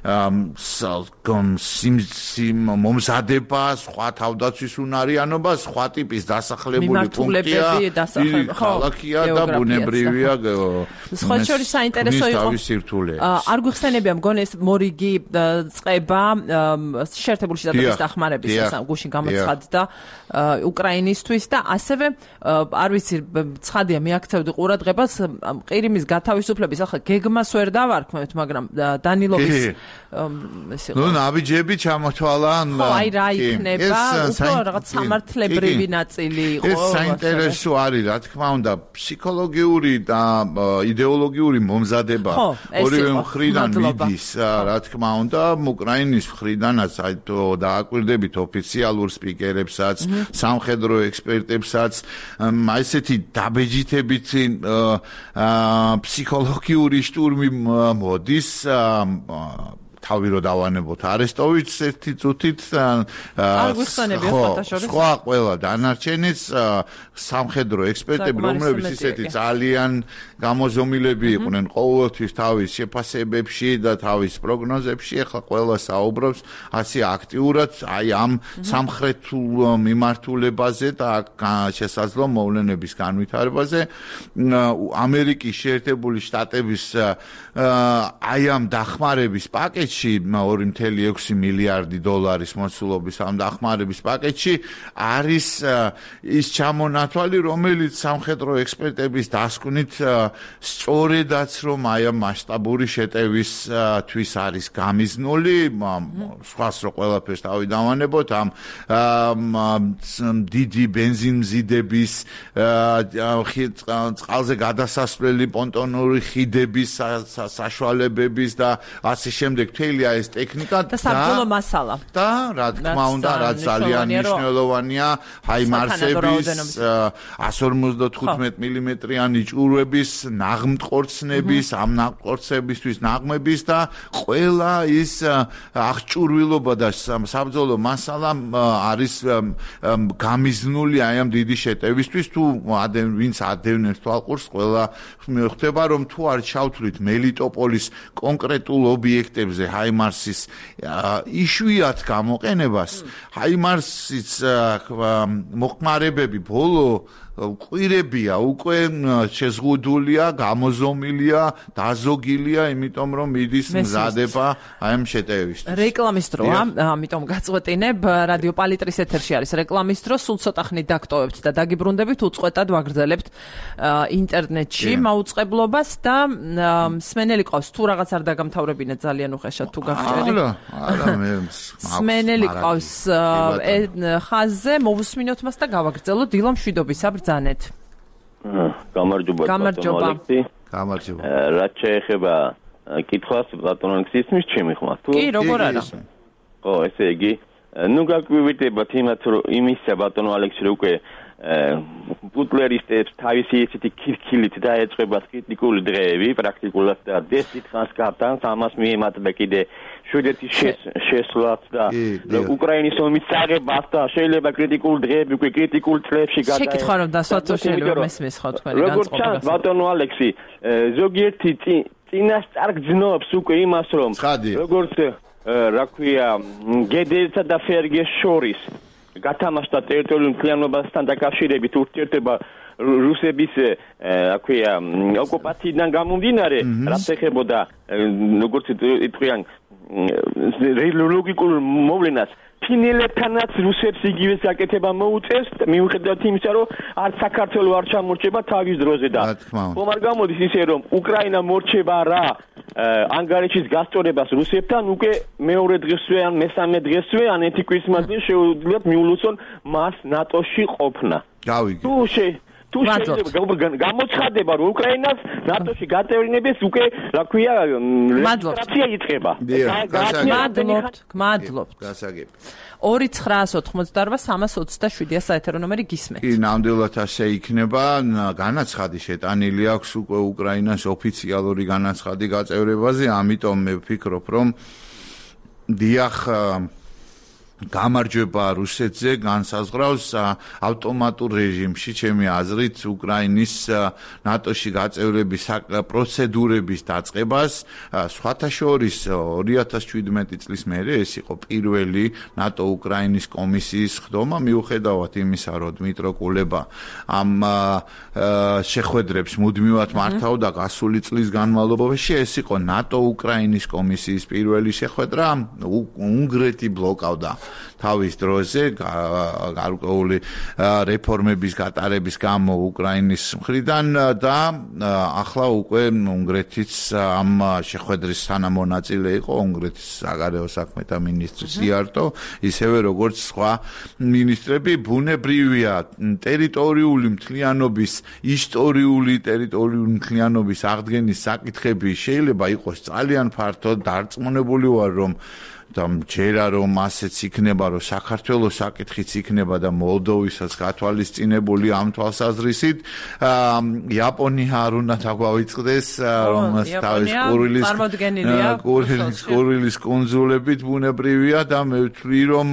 მომზადება, სხვა თავდაცვის უნარიანობა, სხვა ტიპის დასახლებული პუნქტია, ქალაქია და ბუნებრივია. სხვა შორის საინტერესო იყო. არ გვიხსენებია მგონი ეს მორიგი წყება შეერთებული შტატების დახმარების გუშინ გამოცხადდა უკრაინისთვის და ასევე არ ვიცი, ცხადია მიაქცევდი ყურადღებას ყირიმის გათავისუფლების ახლა გეგმას ვერ დავარქმევთ, მაგრამ დანილოვის ეს იყო. ნუ ნაბიჯები ჩამოთვალა. ხო, აი რა იქნება, უფრო რაღაც სამართლებრივი ნაწილი იყო. ეს საინტერესო არის, რა თქმა უნდა, ფსიქოლოგიური და იდეოლოგიური მომზადება ორივე მხრიდან მიდის, რა თქმა უნდა, უკრაინის მხრიდანაც აი დააკვირდებით ოფიციალურ სპიკერებსაც, სამხედრო ექსპერტებსაც, ესეთი დაბეჯითებითი ფსიქოლოგიური შტურმი მოდის. თავი რო დავანებოთ არესტოვიჩს ერთი წუთით, სხვა ყველა დანარჩენიც სამხედრო ექსპერტები, რომლებიც ისეთი ძალიან გამოზომილები იყვნენ ყოველთვის თავის შეფასებებში და თავის პროგნოზებში, ახლა ყველა საუბრობს ასე აქტიურად აი ამ სამხრეთულ მიმართულებაზე და შესაძლო მოვლენების განვითარებაზე. ამერიკის შეერთებული შტატების აი ამ დახმარების პაკეტში ორი წუთი ექვსი მილიარდი დოლარის მოსულობის ამ დახმარების პაკეტში არის ის ჩამონათვალი, რომელიც სამხედრო ექსპერტების დასკვნით სწორედაც რომ აი ამ მასშტაბური შეტევისთვის არის გამიზნული, სხვას რო ყველაფერს თავი დავანებოთ, ამ დიდი ბენზინმზიდების, წყალზე გადასასვლელი პონტონური ხიდების საშუალებების და ასე შემდეგ თელია ეს ტექნიკა და საბრძოლო მასალა. და რა თქმა უნდა, რაც ძალიან მნიშვნელოვანია, ჰაიმარსების εκατს ორმოცდათხუთმეტ მილიმეტრიანი ჭურვების, ნაღმტყორცნების, ამ ნაღმტყორცებისთვის ნაღმების და ყველა ის აღჭურვილობა და საბრძოლო მასალა არის გამიზნული აი ამ დიდი შეტევისთვის. თუ ვინც ადევნებს თვალყურს, ყველა ხდება, რომ თუ არ ჩავთვლით მელიტოპოლის კონკრეტულ ობიექტებზე ჰაიმარსის იშვიათ გამოყენებას, ჰაიმარსის მოხმარებები ბოლო ყვირებია, უკვე შეზღუდულია, გამოზომილია, დაზოგილია, იმიტომ რომ მიდის მზადება აი ამ შეტევისთვის. რეკლამის დროა, ამიტომ გაწყვეტინებ, რადიო პალიტრის ეთერში არის რეკლამის დრო, სულ ცოტა ხნით დაგტოვებთ და დაგიბრუნდებით, უწყვეტად ვაგრძელებთ ინტერნეტში მაუწყებლობას და მსმენელი ყავს, თუ რაღაც არ დაგამთავრებინეთ ძალიან უხეშად თუ გაგჭერი. არა, არა მე მსმენელი ყავს ხაზზე, მოვუსმინოთ მას და გავაგრძელოთ დილა მშვიდობისა ბრძანეთ. გამარჯობა ბატონო ალექსი. გამარჯობა. რაც შეეხება კითხვას ბატონო ალექსი ისმის ჩემი ხმა თუ? კი, როგორ არა. ხო, ესე იგი, ნუ გაგვივიდებათ იმათ რომ იმისა ბატონო ალექსი რომ უკვე პუტლერისტებს თავისი ისეთი ქირქილით დაეწყებათ კრიტიკული დღეები პრაქტიკულად და დესტიტხანს გაბდანს ამას მიემატება კიდე შვედეთის შესვლაც და უკრაინის ომის წაღებას და შეიძლება კრიტიკული დღეები უკვე კრიტიკულ წლებში გადაეცა. შეკითხვა რომ დასვათ შეიძლება მესმის ხო თქვენი განწყობა. როგორც ჩანს ბატონო ალექსი, ზოგიერთი წინასწარ გძნობს უკვე იმას რომ როგორც რა ქვია გედელსა და ფერგეს შორის გათამაშდა ტერიტორიულ მთლიანობასთან დაკავშირებით ურთიერთობა რუსების რა ქვია ოკუპაციიდან გამომდინარე რაც ეხებოდა როგორც იტყვიან ლოგიკურ მოვლენას ფინელებთანაც რუსებს იგივე საკეთება მოუწევს მიუხედავად იმისა რომ არც საქართველოს არ ჩამორჩება თავის დროზე და ხომ არ გამოდის ისე რომ უკრაინა მორჩება რა ანგარიშის გასწორებას რუსებთან უკვე მეორე დღესვე ან მესამე დღესვე ან ერთი კვირის მანძილში შეუძლიათ მიულოცონ მას ნატოში ყოფნა. გავიგე. თუ შე თუ შეიძლება გამოცხადება რომ უკრაინას ნატოში გაწევრინების უკვე რა ქვია რეგისტრაცია იწყება. გმადლობთ, გმადლობთ. გასაგები. ორი ცხრაას ოთხმოცდაორვა სამას ოცდაშვიდია საეთერო ნომერი გისმენთ. კი, ნამდვილად ასე იქნება. განაცხადი შეტანილი აქვს უკვე უკრაინას ოფიციალური განაცხადი გაწევრებაზე, ამიტომ მე ვფიქრობ, რომ დიახ გამარჯვება რუსეთზე განსაზღვრავს ავტომატურ რეჟიმში ჩემი აზრით უკრაინის ნატოში გაწევრების პროცედურების დაწყებას სხვათა შორის ორი ათას შვიდმეტი წლის მერე ეს იყო პირველი ნატო უკრაინის კომისიის ხდომა მიუხედავად იმისა რომ დმიტრო კულება ამ შეხვედრებს მუდმივად მართავდა გასული წლის განმავლობაში ეს იყო ნატო უკრაინის კომისიის პირველი შეხვედრა უნგრეთი ბლოკავდა თავის დროზე გარკვეული რეფორმების გატარების გამო უკრაინის მხრიდან და ახლა უკვე უნგრეთის ამ შეხვედრის თანამონაწილე იყო უნგრეთის საგარეო საქმეთა მინისტრი სიარტო ისევე როგორც სხვა მინისტრები ბუნებრივია ტერიტორიული მთლიანობის ისტორიული ტერიტორიული მთლიანობის აღდგენის საკითხები შეიძლება იყოს ძალიან ფართო დარწმუნებული ვარ რომ და მჯერა რომ ასეც იქნება რომ საქართველოს საკითხიც იქნება და მოლდოვისაც გათვალისწინებული ამ თვალსაზრისით იაპონია არ უნდა დაგვავიწყდეს რომ თავის კურილის კურილის კუნძულებით ბუნებრივია და მე ვთვლი რომ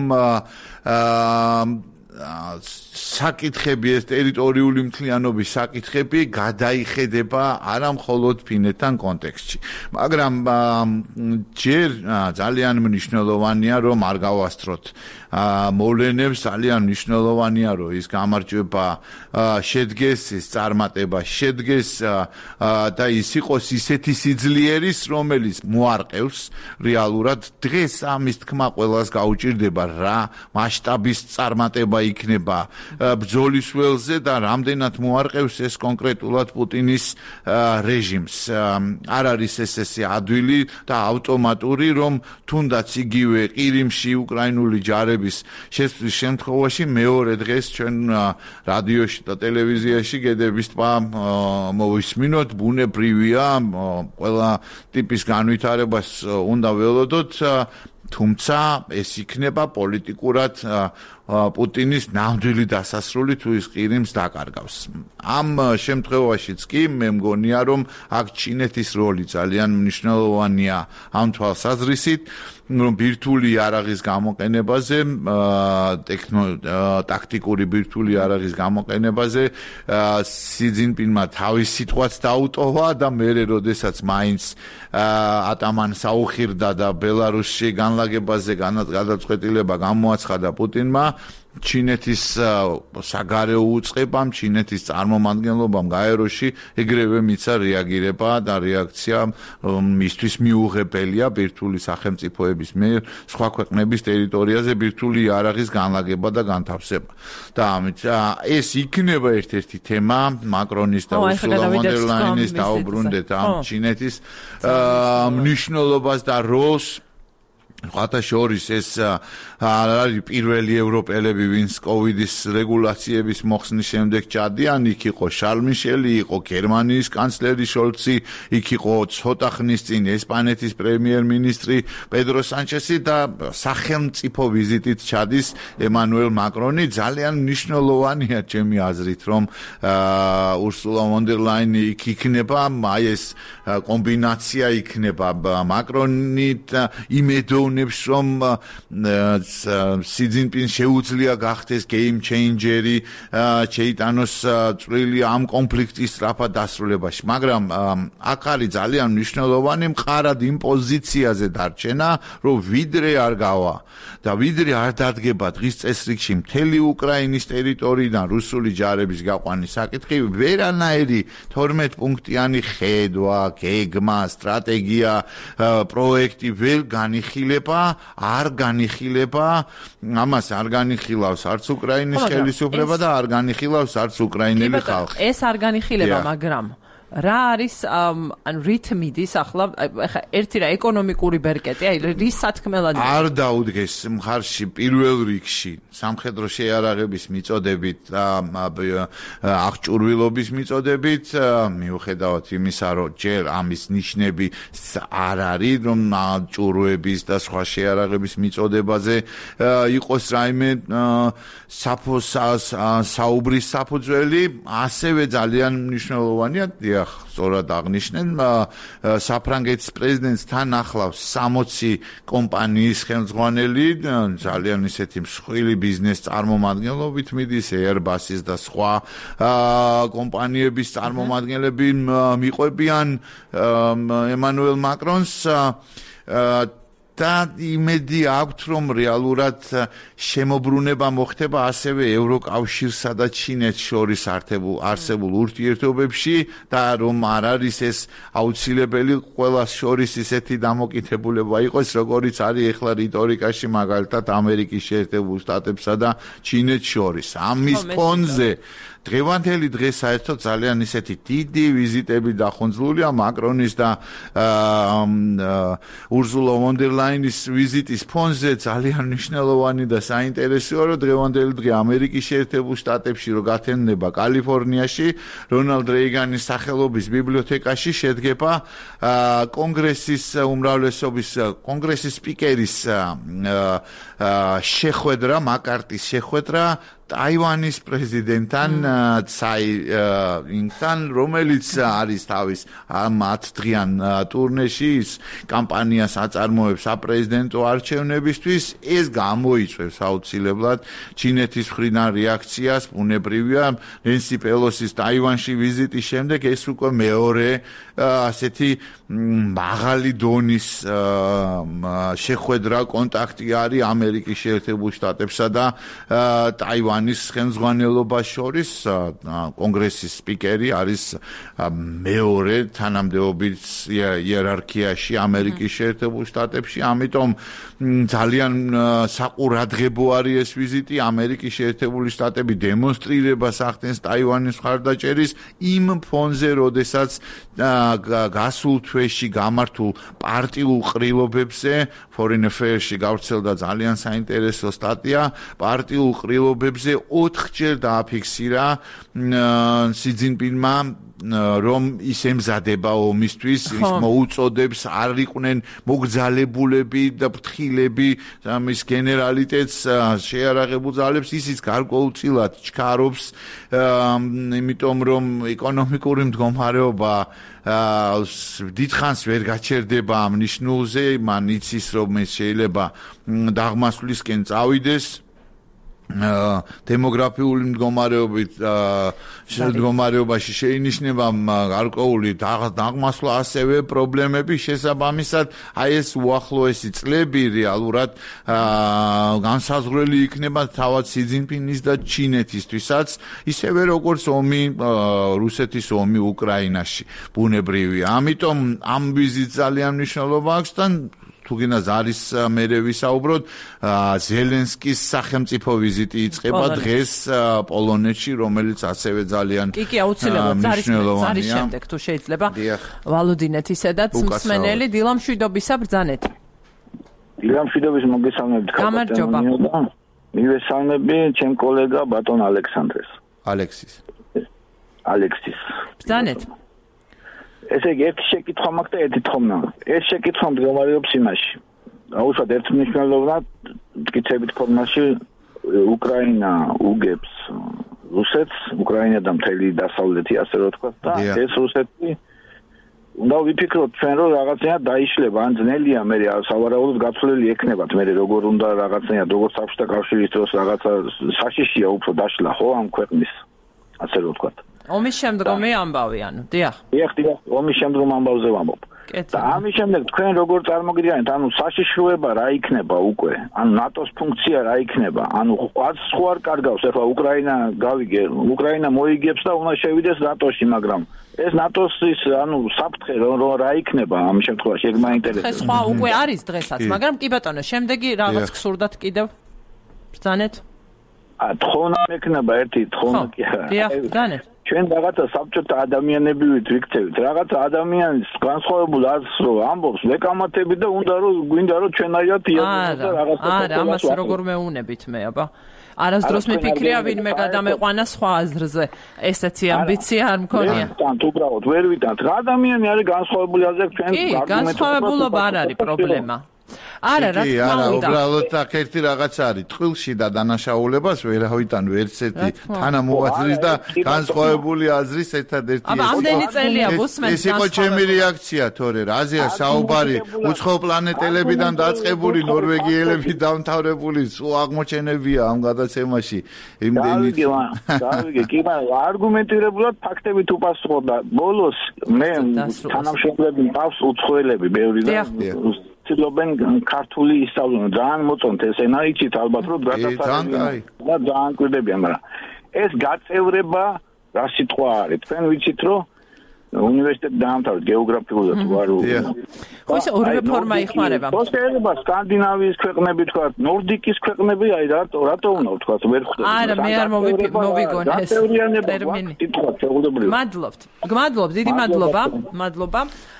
საკითხები ეს ტერიტორიული მთლიანობის საკითხები გადაიხედება არა მხოლოდ ფინეთთან კონტექსტში მაგრამ ჯერ ძალიან მნიშვნელოვანია რომ არ გავასწროთ მოვლენებს ძალიან მნიშვნელოვანია რომ ის გამარჯვება შედგეს ის წარმატება შედგეს და ის იყოს ისეთი სიძლიერის რომელიც მოარყევს რეალურად დღეს ამის თქმა ყველას გაუჭირდება რა მასშტაბის წარმატება იქნება ბრძოლის ველზე და რამდენად მოარყევს ეს კონკრეტულად პუტინის რეჟიმს არ არის ეს ესე ადვილი და ავტომატური რომ თუნდაც იგივე ყირიმში უკრაინული ჯარების შესვლის შემთხვევაში მეორე დღეს ჩვენ რადიოში და ტელევიზიაში გედების თვა მოვისმინოთ ბუნებრივია ყველა ტიპის განვითარებას უნდა ველოდოთ თუმცა ეს იქნება პოლიტიკურად პუტინის ნამდვილი დასასრული თუ ის ყირიმს დაკარგავს. ამ შემთხვევაშიც კი მე მგონია რომ აქ ჩინეთის როლი ძალიან მნიშვნელოვანია ამ თვალსაზრისით რომ ბირთვული იარაღის გამოყენებაზე ტაქტიკური ბირთვული იარაღის გამოყენებაზე სი ძინპინმა თავის სიტყვაც დაუტოვა და მერე როდესაც მაინც ატამანს აუხირდა და ბელარუსში განლაგებაზე გადაწყვეტილება გამოაცხადა პუტინმა ჩინეთის საგარეო უწყებამ, ჩინეთის წარმომადგენლობამ გაეროში ეგრევე მიცა რეაგირება და რეაქცია მისთვის მიუღებელია ბირთვული სახელმწიფოების მიერ სხვა ქვეყნების ტერიტორიაზე ბირთვული იარაღის განლაგება და განთავსება. და ამით ეს იქნება ერთ-ერთი თემა მაკრონის და ურსულა ფონ დერ ლაინის დაუბრუნდეთ ამ ჩინეთის მნიშვნელობას და როლს. Ხათა შორის ეს არ არის პირველი ევროპელები, ვინც კოვიდის რეგულაციების მოხსნის შემდეგ ჩადიან, იქ იყო შარლ მიშელი, იყო გერმანიის კანცლერი შოლცი, იქ იყო ცოტა ხნის წინ ესპანეთის პრემიერ-მინისტრი პედრო სანჩესი და სახელმწიფო ვიზიტით ჩადის ემანუელ მაკრონი. ძალიან მნიშვნელოვანია ჩემი აზრით, რომ ურსულა ფონ დერ ლაინი იქ იქნება, აი ეს კომბინაცია იქნება მაკრონით იმედო რომ სი ძინპინს შეუძლია გახდეს game changer-ი ჩეიტანოს წვლილი ამ კონფლიქტის სწრაფად დასრულებაში, მაგრამ აქ არის ძალიან მნიშვნელოვანი მყარად იმ პოზიციაზე დარჩენა, რომ ვიდრე არ გავა და ვიდრე არ დადგება დღის წესრიგში მთელი უკრაინის ტერიტორიიდან რუსული ჯარების გაყვანის საკითხი, ვერანაირი თორმეტ პუნქტიანი ხედვა, გეგმა, სტრატეგია, პროექტი ვერ განიხილება არ განიხილება, ამას არ განიხილავს არც უკრაინის ხელისუფლება და არ განიხილავს არც უკრაინელი ხალხი. ეს არ განიხილება, მაგრამ რა არის ან რითმიდის ახლა ეხა ერთი რა ეკონომიკური ბერკეტი, აი რის სათქმელად არ დაუდგეს მხარში პირველ რიგში სამხედრო შეიარაღების მიწოდებით და აღჭურვილობის მიწოდებით, მიუხედავად იმისა, რომ ჯერ ამის ნიშნები არ არის, რომ ჭურვების და სხვა შეიარაღების მიწოდებაზე იყოს რაიმე საუბრის საფუძველი, ასევე ძალიან მნიშვნელოვანია დიახ, სწორად აღნიშნენ, საფრანგეთის პრეზიდენტს თან ახლავს სამოცი კომპანიის ხელმძღვანელი, ძალიან ისეთი მსხვილი ბიზნეს წარმომადგენლობით მიდის, Airbus-ის და სხვა კომპანიების წარმომადგენლები მიყვებიან ემანუელ მაკრონს და იმედი აქვთ, რომ რეალურად შემოbrunება მოხდება ასევე ევროკავშირსა და ჩინეთს შორის არსებულ ურთიერთობებში და რომ არ არის ეს აუცილებელი ყველას შორის ისეთი დამოკიდებულება იყოს, როგორიც არის ეხლა რიტორიკაში მაგალითად ამერიკის შეერთებულ შტატებსა და ჩინეთს შორის. ამის ფონზე დღევანდელი დღე საერთოდ ძალიან ისეთი დიდი ვიზიტები დახონძლულია მაკრონის და ურსულა ფონ დერ ლაინის ვიზიტის ფონზე ძალიან მნიშვნელოვანი და საინტერესოა, რომ დღევანდელი დღე ამერიკის შეერთებულ შტატებში რო გათენდება კალიფორნიაში, რონალდ რეიგანის სახელობის ბიბლიოთეკაში შედგება კონგრესის უმრავლესობის კონგრესის სპიკერის შეხვედრა, მაკარტის შეხვედრა ტაივანის პრეზიდენტთან ცაი ინგთან, რომელიც არის თავის ამ ათდღიან ტურნეში, ის კამპანიას აწარმოებს საპრეზიდენტო არჩევნებისთვის, ეს გამოიწვევს აუცილებლად ჩინეთის მხრიდან რეაქციას, ბუნებრივია, ნენსი პელოსის ტაივანში ვიზიტის შემდეგ ეს უკვე მეორე ასეთი მაღალი დონის შეხვედრა, კონტაქტი არის ამერიკის შეერთებულ შტატებსა და ტაივანის ხელმძღვანელობას შორის. კონგრესის სპიკერი არის მეორე თანამდებობის იერარქიაში ამერიკის შეერთებულ შტატებში, ამიტომ ძალიან საყურადღებო არის ეს ვიზიტი. ამერიკის შეერთებული შტატები დემონსტრირებას ახდენს ტაივანის მხარდაჭერის იმ ფონზე, როდესაც გასულ თვეში გამართულ პარტიულ ყრილობებზე Foreign Affairs-ში გავრცელდა ძალიან საინტერესო სტატია, პარტიულ ყრილობებზე ოთხჯერ დააფიქსირა სი ძინპინმა, რომ ის ემზადება ომისთვის, ის მოუწოდებს არ იყვნენ მოგზალებულები და ფრთხილები მის გენერალიტეტს შეიარაღებულ ძალებს, ისიც გარკვეულწილად ჩქარობს, იმიტომ რომ ეკონომიკური მდგომარეობა დიდხანს ვერ გაჩერდება ამ ნიშნულზე, მან იცის რომ ეს შეიძლება დაღმასვლისკენ წავიდეს დემოგრაფიული მდგომარეობით მდგომარეობაში შეინიშნება გარკვეული დაღმასვლა ასევე პრობლემები შესაბამისად აი ეს უახლოესი წლები რეალურად განსაზღვრელი იქნება თავად სი ძინპინის და ჩინეთისთვისაც ისევე როგორც ომი რუსეთის ომი უკრაინაში ბუნებრივია ამიტომ ამ ვიზიტს ძალიან მნიშვნელობა აქვს და თუ გინდათ არის მერე ვისაუბროთ ზელენსკის სახელმწიფო ვიზიტი იწყება დღეს პოლონეთში რომელიც ასევე ძალიან კი კი აუცილებლად ზარის შემდეგ თუ შეიძლება ვალოდინეთ ისედაც მსმენელი დილამშვიდობისა ბრძანეთ დილამშვიდობის მოგესალმებით გამარჯობა მივესალმები ჩემ კოლეგა ბატონ ალექსანდრეს ალექსის ალექსის ბრძანეთ ესე იგი ერთი შეკითხვა მაქვს და ერთი თხოვნა. ეს შეკითხვა მდგომარეობს იმაში. აუშვათ ერთ მნიშვნელოვნად მტკიცებით ფორმაში უკრაინა უგებს რუსეთს, უკრაინა და მთელი დასავლეთი ასე რომ ვთქვათ და ეს რუსეთი უნდა ვიფიქროთ ჩვენ რომ რაღაცნაირად დაიშლება, ან ძნელია მე სავარაუდოდ გაცვლილი ექნებათ მე როგორ უნდა რაღაცნაირად როგორც საბჭოთა კავშირის დროს რაღაცა საშიშია უფრო დაშლა ხო ამ ქვეყნის ასე რომ ვთქვათ. ომის შემდგომი ამბავი ანუ დიახ დიახ დიახ ომის შემდგომ ამბავზე ვამბობ და ამის შემდეგ თქვენ როგორ წარმოგიდგენთ ანუ საშიშროება რა იქნება უკვე ანუ ნატოს ფუნქცია რა იქნება ანუ ყვაც სხვა არ კარგავს ახლა უკრაინა გავიგე უკრაინა მოიგებს და უნდა შევიდეს ნატოში მაგრამ ეს ნატოს ის ანუ საფრთხე რომ რა იქნება ამ შემთხვევაში ეგ მაინტერესებს სხვა უკვე არის დღესაც მაგრამ კი ბატონო შემდეგი რაღაც გსურდათ კიდევ ბრძანეთ ა თხოვნა მექნება ერთი თხოვნა კი არა დიახ ბრძანეთ ჩვენ რაღაცა საბჭოთა ადამიანები ვიქცევით რაღაცა ადამიანის განსხვავებულ აზრს რო ამბობს ვეკამათებით და უნდა რომ გვინდა რომ ჩვენაირად იაზროთ და რაღაცა არა ამას როგორ მეუნებით მე აბა არასდროს მიფიქრია ვინმე გადამეყვანა სხვა აზრზე ესეთი ამბიცია არ მქონია თან უბრალოდ ვერ ვიტანთ ადამიანი არის განსხვავებული აზრზე ჩვენ კი განსხვავებულობა არ არის პრობლემა არა რა თქმა უნდა უბრალოდ აქ ერთი რაღაც არის ტყილში და დანაშაულებას ვერავიდან ვერცერთი თანამოაზრის და განსხვავებული აზრის ერთადერთი აბა ამდენი წელია გусმენთ ეს იყო ჩემი რეაქცია თორე რაზეა საუბარი უცხო პლანეტელებიდან დაწყებული ნორვეგიელები დამთავრებული სულ აღმოჩენებია ამ გადაცემაში იმდენი გავიგე კი მაგრამ არგუმენტირებულად ფაქტებით უპასუხო და ბოლოს მე თანამშრომლები მყავს უცხოელები ბევრი და ცდილობენ ქართული ისწავლონ ძალიან მოწონთ ეს ენა იცით ალბათ რომ გადასახადები და ძალიან კვირდებიან მაგრამ ეს გაწევრება რა სიტყვა არის თქვენ ვიცით რომ უნივერსიტეტი დაამთავრეთ გეოგრაფიულად ვარო ხო ეს ორივე ფორმა იხმარება მოსკევა სკანდინავიის ქვეყნები თქვა ნორდიკის ქვეყნები აი რატო რატო უნდა თქვა ვერ ხვდები არა მე არ მოვიგონე ეს ტერმინი მადლობთ გმადლობთ დიდი მადლობა მადლობა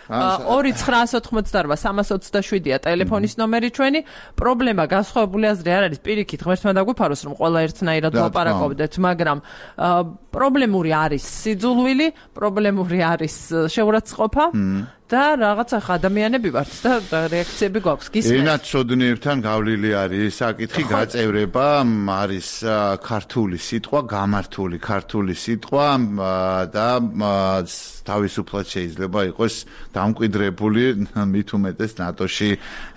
ორი ცხრა ოცდაოთხმოცდაორვა სამას ოცდაშვიდია ტელეფონის ნომერი ჩვენი პრობლემა განსხვავებული აზრი არ არის პირიქით ღმერთმა დაგვიფაროს რომ ყველა ერთნაირად ლაპარაკობდეთ მაგრამ პრობლემური არის სიძულვილი პრობლემური არის შეურაცხყოფა და რაღაცა ადამიანები ვართ და რეაქციები გვაქვს გისმენთ ენად ცოდნიებთან გავლილი არის საკითხი გაწევრება არის ქართული სიტყვა გამართული ქართული სიტყვა და თავისუფლად შეიძლება იყოს დამკვიდრებული მით უმეტეს ნატოში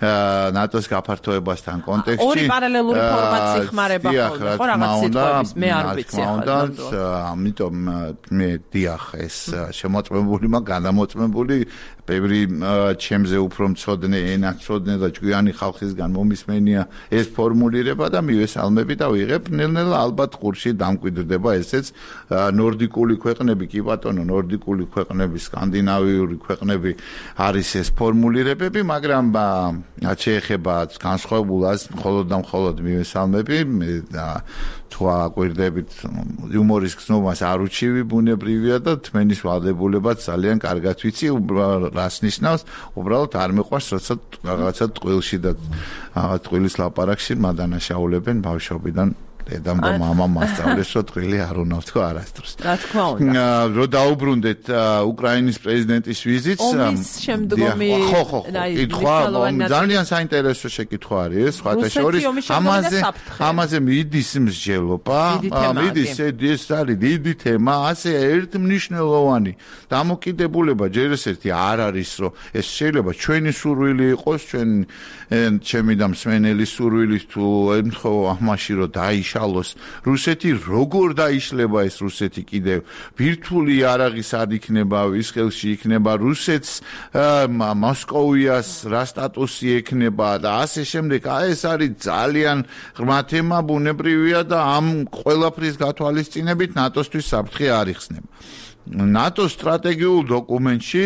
ნატოს გაფართოებასთან კონტექსტში ორი პარალელური ფორმატი ხმარება ხოლმე ხო რაღაც სიტყვების მე არ ვიცი ახლა ამიტომ მე დიახ ეს შემოწმებული მაგ განამოწმებული ბევრი ჩემზე უფრო მცოდნე ენა მცოდნე და ჭკვიანი ხალხისგან მომისმენია ეს ფორმულირება და მივესალმები და ვიღებ ნელ-ნელა ალბათ ყურში დამკვიდრდება ესეც ნორდიკული ქვეყნები კი ბატონო ნორდიკული ქვეყნები სკანდინავიური ქვეყნები არის ეს ფორმულირებები მაგრამ რაც შეეხება განსხვავებულას მხოლოდ და მხოლოდ მივესალმები და თუ აკვირდებით იუმორის გზნობას არ უჩივი ბუნებრივია და თმენის ვალდებულებაც ძალიან კარგად ვიცი რას ნიშნავს უბრალოდ არ მეყვარს როცა რაღაცა ტყილში და ტყილის ლაპარაკში მადანაშაულებენ ბავშვობიდან დედამ და მამამ მასწავლეს რომ ტყილი არ უნდა თქვა არასდროს რა თქმა უნდა რო დაუბრუნდეთ უკრაინის პრეზიდენტის ვიზიტს ომის შემდგომი ხო ხო კითხვა ძალიან საინტერესო შეკითხვა არის სხვათა შორის ამაზე ამაზე მიდის მსჯელობა მიდის ეს არის დიდი თემა ასე ერთმნიშვნელოვანი დამოკიდებულება ჯერ ესეთი არ არის რომ ეს შეიძლება ჩვენი სურვილი იყოს ჩვენ ჩემი და მსმენელის სურვილის თუ ემთხოვა ამაში რომ დაიშ დაიშალოს რუსეთი, როგორ დაიშლება ეს რუსეთი კიდევ ბირთვული იარაღის არ იქნება ვის ხელში იქნება რუსეთს მოსკოვიას რა სტატუსი ექნება და ასე შემდეგ. აი ეს არის ძალიან ღრმა თემა, ბუნებრივია და ამ ყველაფრის გათვალისწინებით ნატოსთვის საფრთხე არ იხსნება. ნატოს სტრატეგიულ დოკუმენტში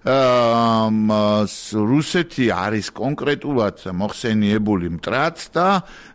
რუსეთი არის კონკრეტულად მოხსენიებული მტრად და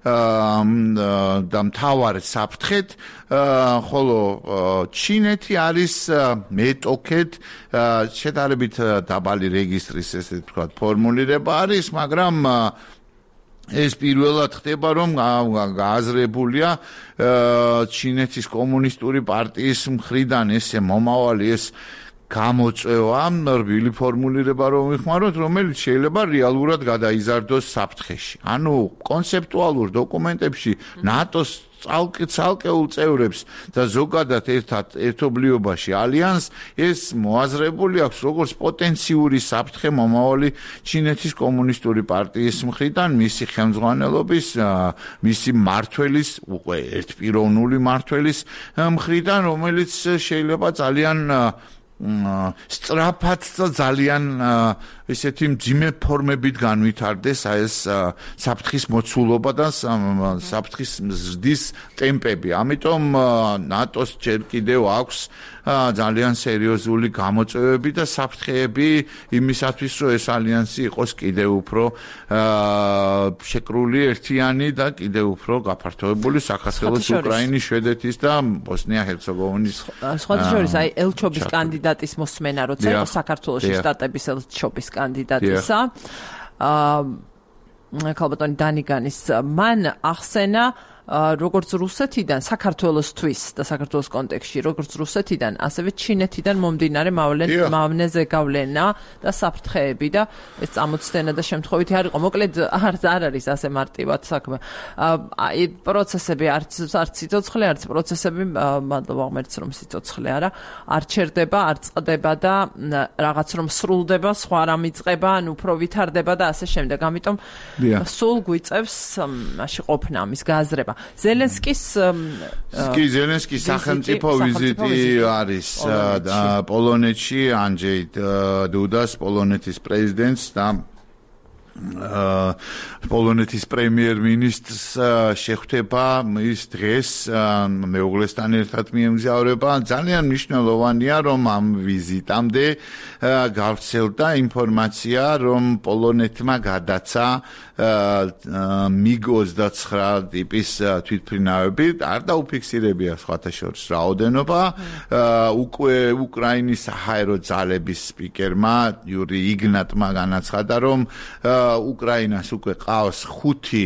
და მთავარ საფრთხედ, ხოლო ჩინეთი არის მეტოქედ შედარებით დაბალი რეგისტრის ესე ვთქვათ ფორმულირება არის, მაგრამ ეს პირველად ხდება, რომ გააზრებულია ჩინეთის კომუნისტური პარტიის მხრიდან ესე მომავალი ეს გამოწვევა, რბილი ფორმულირება რომ ვიხმაროთ, რომელიც შეიძლება რეალურად გადაიზარდოს საფრთხეში. ანუ კონცეპტუალურ დოკუმენტებში ნატოს ცალკე ცალკეულ წევრებს და ზოგადად ერთად ერთობლიობაში ალიანს ეს მოაზრებული აქვს როგორც პოტენციური საფრთხე მომავალი ჩინეთის კომუნისტური პარტიის მხრიდან, მისი ხელმძღვანელობის, მისი მმართველის, უკვე ერთპიროვნული მმართველის მხრიდან, რომელიც შეიძლება ძალიან სწრაფად და ძალიან ესეთი მძიმე ფორმებით განვითარდეს ეს საფრთხის მოცულობა და საფრთხის მზრდის ტემპები. ამიტომ ნატოს ჯერ კიდევ აქვს ძალიან სერიოზული გამოწვევები და საფრთხეები იმისათვის, რომ ეს ალიანსი იყოს კიდევ უფრო შეკრული, ერთიანი და კიდევ უფრო გაფართოებული საქართველოს, უკრაინის, შვედეთის და ბოსნია-ჰერცეგოვინის. სხვათა შორის, აი ელჩობის კანდიდატის მოსმენა, როცა იყო საქართველოში შტატების ელჩობის კანდიდატისა, აა ქალბატონი დანიგანის მან ახსენა როგორც რუსეთიდან საქართველოსთვის და საქართველოს კონტექსტში, როგორც რუსეთიდან, ასევე ჩინეთიდან მომდინარე მავნეზე გავლენა და საფრთხეები და ეს წამოწდენა და შემთხვევითი არ იყო. მოკლედ არც არ არის ასე მარტივად საქმე. აი პროცესები არც არც სიცოცხლე, არც პროცესები, მადლობა ღმერთს რომ სიცოცხლე არა, არ ჩერდება, არ წყდება და რაღაც რომ სრულდება, სხვა რამ იწყება, ან უფრო ვითარდება და ასე შემდეგ. ამიტომ სულ გვიწევს მაშინ ყოფნა ამის გააზრება. ზელენსკის კი ზელენსკის სახელმწიფო ვიზიტი არის პოლონეთში, ანჯეი დუდას, პოლონეთის პრეზიდენტს და პოლონეთის პრემიერ-მინისტრს შეხვდება ის დღეს მეუღლესთან ერთად მიემგზავრება. ძალიან მნიშვნელოვანია, რომ ამ ვიზიტამდე გავრცელდა ინფორმაცია, რომ პოლონეთმა გადაცა მიგ ოცდაცხრა ტიპის თვითმფრინავები, არ დაუფიქსირებია სხვათა შორის რაოდენობა. უკვე უკრაინის საჰაერო ძალების სპიკერმა იური იგნატმა განაცხადა, რომ უკრაინას უკვე ყავს ხუთი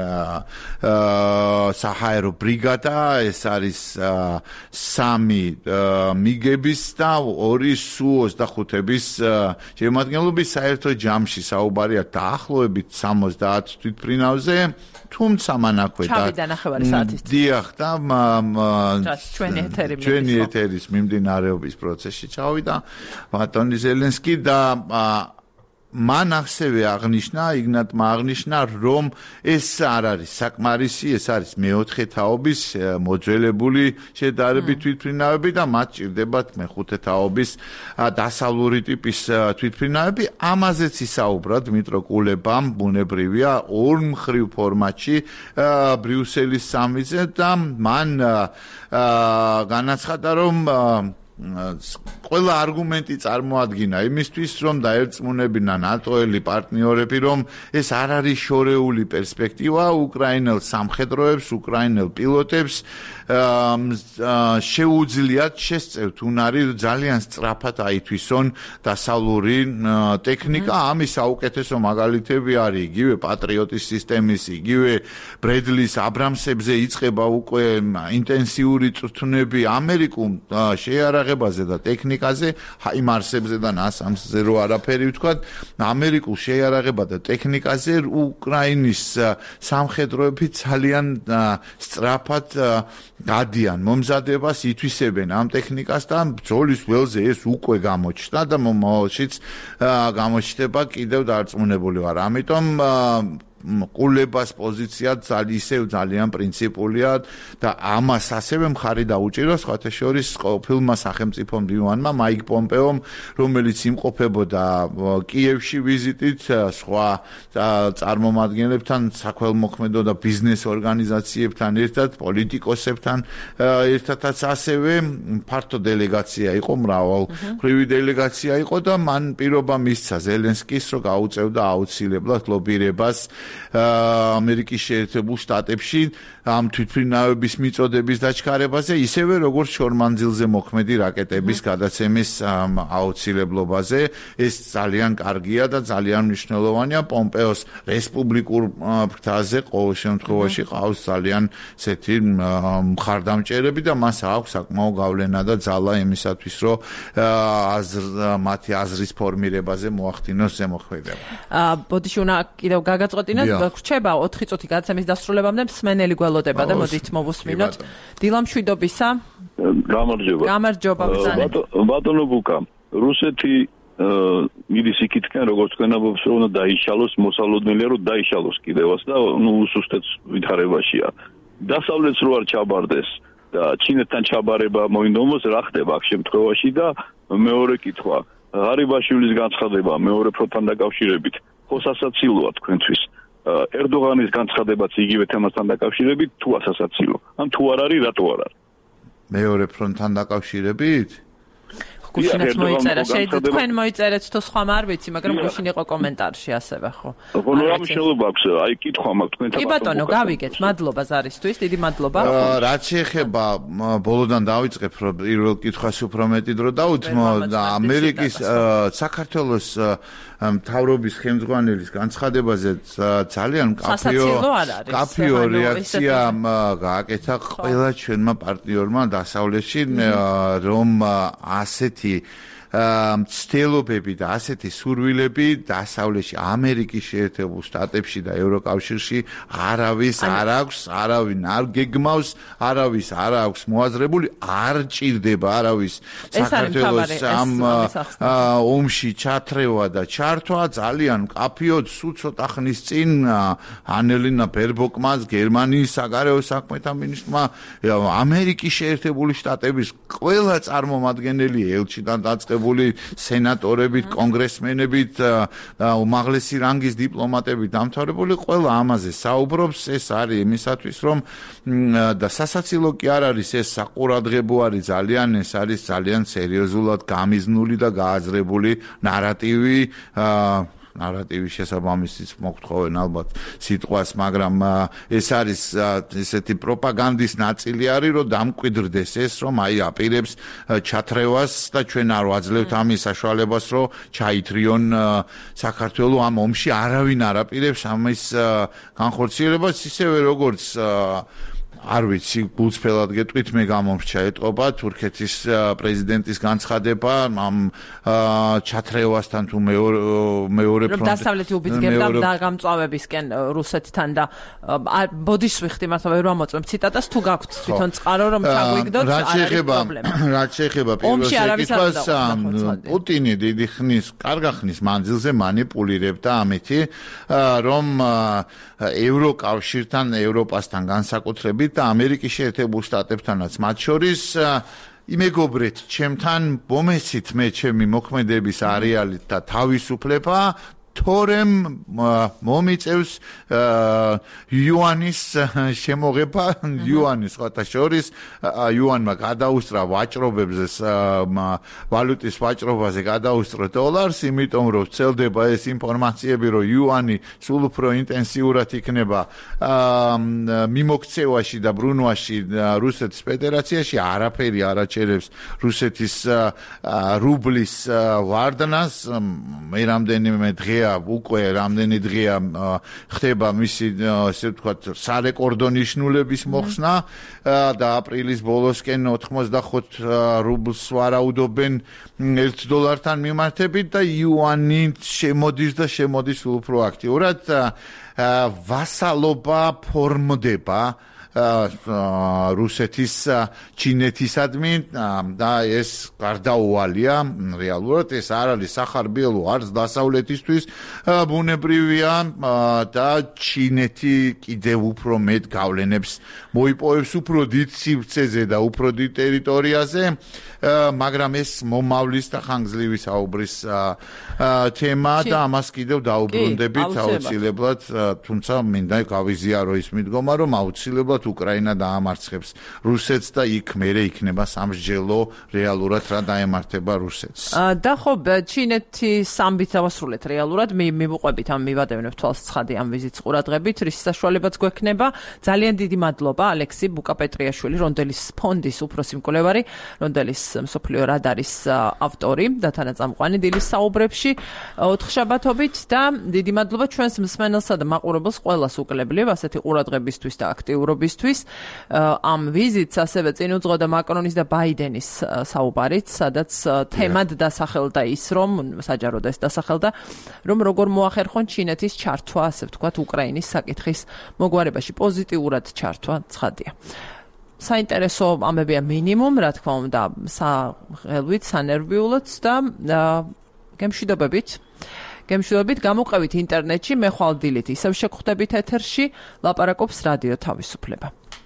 საჰაერო ბრიგადა, ეს არის სამი მიგების და ორი სუ ოცდახუთების შემადგენლობის. საერთო ჯამში საუბარია დაახლოებით სამოცდაათ თვითმფრინავზე, თუმცა მანაქვე და დიახ და ჩვენი ეთერის მიმდინარეობის პროცესში ჩავიდა ბატონი ზელენსკი და მან ასევე აღნიშნა, იგნატმა აღნიშნა, რომ ეს არ არის საკმარისი, ეს არის მეოთხე თაობის მოძველებული შედარებით თვითმფრინავები და მათ ჭირდებათ მეხუთე თაობის დასავლური ტიპის თვითმფრინავები. ამაზეც ისაუბრა დმიტრო კულებამ, ბუნებრივია, ორმხრივ ფორმატში ბრიუსელის სამიტზე და მან განაცხადა, რომ ყველა არგუმენტი წარმოადგინა იმისთვის, რომ დაერწმუნებინა ნატოელი პარტნიორები, რომ ეს არ არის შორეული პერსპექტივა უკრაინელ სამხედროებს, უკრაინელ პილოტებს შეუძლიათ შესწევთ უნარი ძალიან სწრაფად აითვისონ დასავლური ტექნიკა. ამის საუკეთესო მაგალითები არის იგივე პატრიოტის სისტემის, იგივე ბრედლის აბრამსებზე იწყება უკვე ინტენსიური წვრთნები ამერიკულ შეიარაღებაზე და ტექნიკაზე, ჰაიმარსებზე და ნასამსზე რო არაფერი ვთქვათ, ამერიკულ შეიარაღება და ტექნიკაზე უკრაინის სამხედროები ძალიან სწრაფად გადიან მომზადებას, ითვისებენ ამ ტექნიკას და ბრძოლის ველზე ეს უკვე გამოჩნდა და მომავალშიც გამოჩნდება, კიდევ დარწმუნებული ვარ. ამიტომ ყულებას პოზიცია ისევ ძალიან პრინციპულია და ამას ასევე მხარი დაუჭიროს სხვათა შორის ყოფილმა სახელმწიფო მდივანმა მაიკ პომპეომ, რომელიც იმყოფებოდა კიევში ვიზიტით სხვა წარმომადგენლებთან, საქველმოქმედო და ბიზნეს ორგანიზაციებთან ერთად, პოლიტიკოსებთან ერთადაც ასევე ფართო დელეგაცია იყო, მრავალმხრივი დელეგაცია იყო და მან პირობა მისცა ზელენსკის, რომ გაუწევდა აუცილებლად ლობირებას ამერიკის შეერთებულ შტატებში ამ თვითმფრინავების მიწოდების დაჩქარებაზე, ისევე როგორც შორმანძილზე მოქმედი რაკეტების გადაცემის აუცილებლობაზე. ეს ძალიან კარგია და ძალიან მნიშვნელოვანია. პომპეოს რესპუბლიკურ ფრთაზე ყოველ შემთხვევაში ყავს ძალიან ესეთი მხარდამჭერები და მას აქვს საკმაო გავლენა და ძალა იმისათვის, რომ მათი აზრის ფორმირებაზე მოახდინოს ზემოქმედება. ბოდიში უნდა კიდევ გაგაწყვეტინოთ, გრჩება ოთხი წუთი გადაცემის დასრულებამდე მსმენელი გველოდება და მოდით მოვუსმინოთ. დილამშვიდობისა. გამარჯობა. გამარჯობა ბრძანებით. ბატონო ბუკა, რუსეთი მიდის იქითკენ, როგორც თქვენ ამბობს, რომ უნდა დაიშალოს, მოსალოდნელია, რომ დაიშალოს კიდევაც და ნუ უსუსტეთ ვითარებაშია. დასავლეთს რო არ ჩაბარდეს და ჩინეთთან ჩაბარება მოინდომოს, რა ხდება აქ შემთხვევაში და მეორე კითხვა, ღარიბაშვილის განცხადება მეორე ფრონტთან დაკავშირებით, ხო სასაცილოა თქვენთვის? ერდოღანის განცხადებაც იგივე თემასთან დაკავშირებით, თუ ასასაცილო? ამ თუ არ არის, რატო არ არის? მეორე ფრონტთან დაკავშირებით? გუშინაც მოიწერა, შეიძლება თქვენ მოიწერეთ თუ სხვა არ ვიცი, მაგრამ გუშინ იყო კომენტარში ასევე, ხო? ხო, ნუ ამ შეიძლება აქვს, აი კითხვა მაქვს თქვენთან. კი ბატონო, გავიგეთ, მადლობა ზარისთვის, დიდი მადლობა. რაც შეეხება ბოლოდან დავიწყებ, რომ პირველ კითხვას უფრო მეტი დრო დაუთმო და ამერიკის საქართველოს მთავრობის ხელმძღვანელის განცხადებაზე ძალიან კაფეო კაფეო რეაქცია გააკეთა ყველა ჩვენმა პარტნიორმა დასავლეთში, რომ ასეთი მცდელობები და ასეთი სურვილები დასავლეთში, ამერიკის შეერთებულ შტატებში და ევროკავშირში არავის არ აქვს, არავინ არ გეგმავს, არავის არ აქვს მოაზრებული, არ ჭირდება არავის საქართველოს ამ ომში ჩათრევა და ჩართვა. ძალიან მკაფიოდ სულ ცოტა ხნის წინ ანელინა ბერბოკმა, გერმანიის საგარეო საქმეთა მინისტრმა, ამერიკის შეერთებული შტატების ყველა წარმომადგენელი ელჩიდან დაწყებული სენატორებით, კონგრესმენებით, უმაღლესი რანგის დიპლომატებით დამთავრებული, ყველა ამაზე საუბრობს. ეს არის იმისათვის, რომ და სასაცილო კი არ არის, ეს საყურადღებო არის ძალიან, ეს არის ძალიან სერიოზულად გამიზნული და გააზრებული ნარატივი, ნარატივის შესაბამისიც მოგთხოვენ ალბათ სიტყვას, მაგრამ ეს არის ესეთი პროპაგანდის ნაწილი არის, რომ დამკვიდრდეს ეს, რომ აი აპირებს ჩათრევას და ჩვენ არ ვაძლევთ ამის საშუალებას, რომ ჩაითრიონ საქართველო ამ ომში, არავინ არ აპირებს ამის განხორციელებას, ისევე როგორც არ ვიცი, გულწრფელად გეტყვით, მე გამომრჩა ეტყობა თურქეთის პრეზიდენტის განცხადება ამ ჩათრევასთან თუ მეორე მეორე ფრონტი. რომ დასავლეთი უბიძგებდა დაგამწვავებისკენ რუსეთთან და ბოდიშს ვიხდი, მართლა ვერ ვამოწმებ ციტატას, თუ გაქვთ თვითონ წყარო, რომ ჩაგვიგდოთ, არ არის პრობლემა. რაც შეეხება პირველ შეკითხვას, პუტინი დიდი ხნის, კარგა ხნის მანძილზე манипуლირებდა ამითი, რომ ევროკავშირთან, ევროპასთან განსაკუთრებით და ამერიკის შეერთებულ შტატებთანაც მათ შორის იმეგობრეთ, ჩემთან მომესით მე ჩემი მოქმედების არეალით და თავისუფლება, თორემ მომიწევს იუანის შემოღება, იუანის სხვათა შორის, იუანმა გადაუსწრა ვაჭრობებზე, ვალუტის ვაჭრობაზე გადაუსწრო დოლარს, იმიტომ რომ ვრცელდება ეს ინფორმაციები, რომ იუანი სულ უფრო ინტენსიურად იქნება მიმოქცევაში და ბრუნვაში რუსეთის ფედერაციაში, არაფერი არ აჩერებს რუსეთის რუბლის ვარდნას, მე რამდენიმე დღე უკვე რამდენი დღეა ხდება მისი ესე ვთქვათ სარეკორდო ნიშნულების მოხსნა და აპრილის ბოლოსკენ ოთხმოცდახოც რუბლს ვარაუდობენ ერთ დოლართან მიმართებით და იუანი შემოდის და შემოდის უფრო აქტიურად ვასალობა ფორმდება რუსეთის ჩინეთისადმი და ეს გარდაუვალია რეალურად ეს არ არის სახარბიელო არც დასავლეთისთვის ბუნებრივია და ჩინეთი კიდევ უფრო მეტ გავლენებს მოიპოვებს უფრო დიდ სივრცეზე და უფრო დიდ ტერიტორიაზე მაგრამ ეს მომავლის და ხანგრძლივი საუბრის თემა და ამას კიდევ დაუბრუნდებით აუცილებლად თუმცა მინდა გავიზიარო ის მიდგომა რომ აუცილებლად უკრაინა დაამარცხებს რუსეთს და იქ მერე იქნება სამსჯელო რეალურად რა დაემართება რუსეთს. და ხო ჩინეთის ამბით დავასრულეთ რეალურად მივუყვებით ამ მივადევნებ თვალს ცხადი ამ ვიზიტს ყურადღებით რის საშუალებაც გვექნება ძალიან დიდი მადლობა ალექსი ბუკაპეტრიაშვილი რონდელის ფონდის უფროსი მკვლევარი რონდელის მსოფლიო რადარის ავტორი და თანაწამყვანი დილის საუბრებში ოთხშაბათობით და დიდი მადლობა ჩვენს მსმენელსა და მაყურებელს ყველას უკლებლივ ასეთი ყურადღებისთვის და აქტიურობისთვის ამ ვიზიტს ასევე წინ უძღოდა მაკრონის და ბაიდენის საუბარით სადაც თემად დასახელდა ის რომ საჯაროდ ეს დასახელდა რომ როგორ მოახერხონ ჩინეთის ჩართვა ასე ვთქვათ უკრაინის საკითხის მოგვარებაში პოზიტიურად ჩართვა ცხადია საინტერესო ამებია მინიმუმ რა თქმა უნდა სახელვით სანერვიულოც და გემშვიდობებით გემშვიდობებით გამოყევით ინტერნეტში მე ხვალ დილით ისევ შეგხვდებით ეთერში ლაპარაკობს რადიო თავისუფლება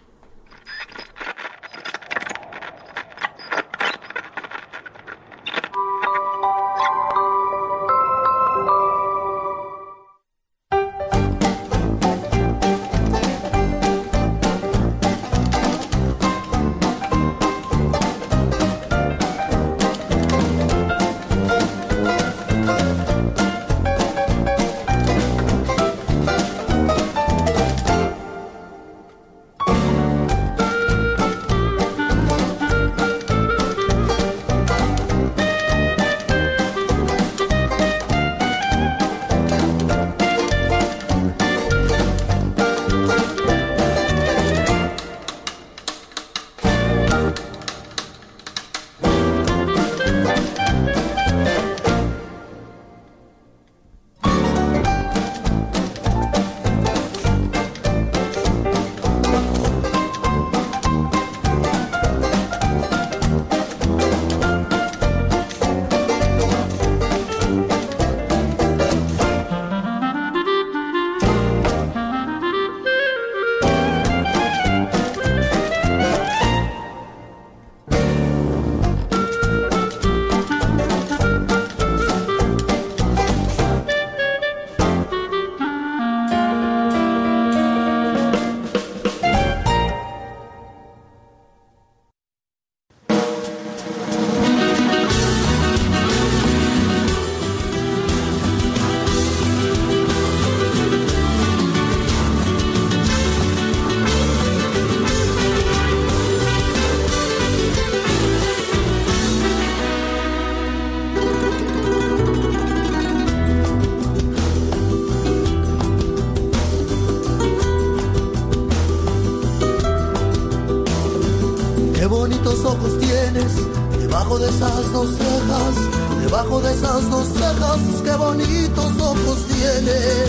Ojos tienes debajo de esas dos cejas, debajo de esas dos cejas, qué bonitos ojos tienes.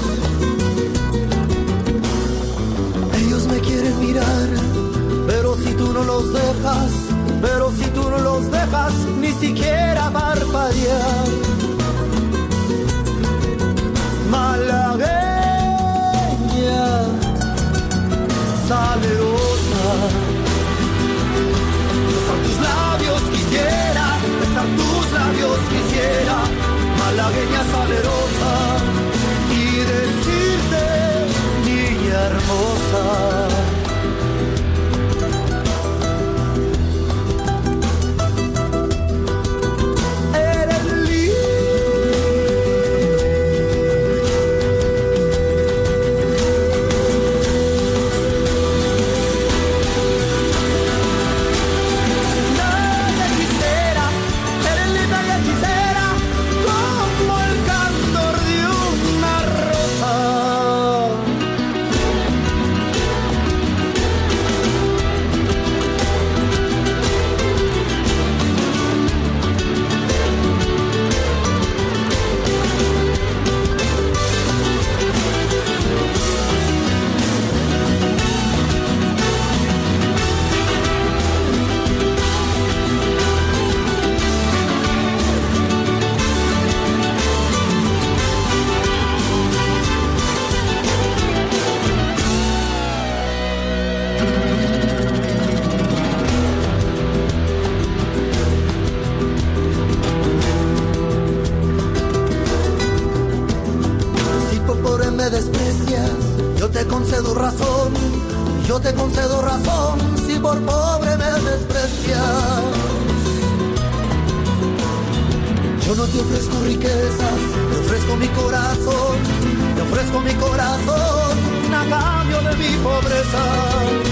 Ellos me quieren mirar, pero si tú no los dejas, pero si tú no los dejas, ni siquiera parpadear. Malagueña, salerosa. Tus labios quisiera, besar tus labios quisiera, malagueña salerosa, y decirte, niña hermosa. Eres desprecias, yo te concedo razón, yo te concedo razón, si por pobre me desprecias. Yo no te ofrezco riquezas, te ofrezco mi corazón, te ofrezco mi corazón a cambio de mi pobreza.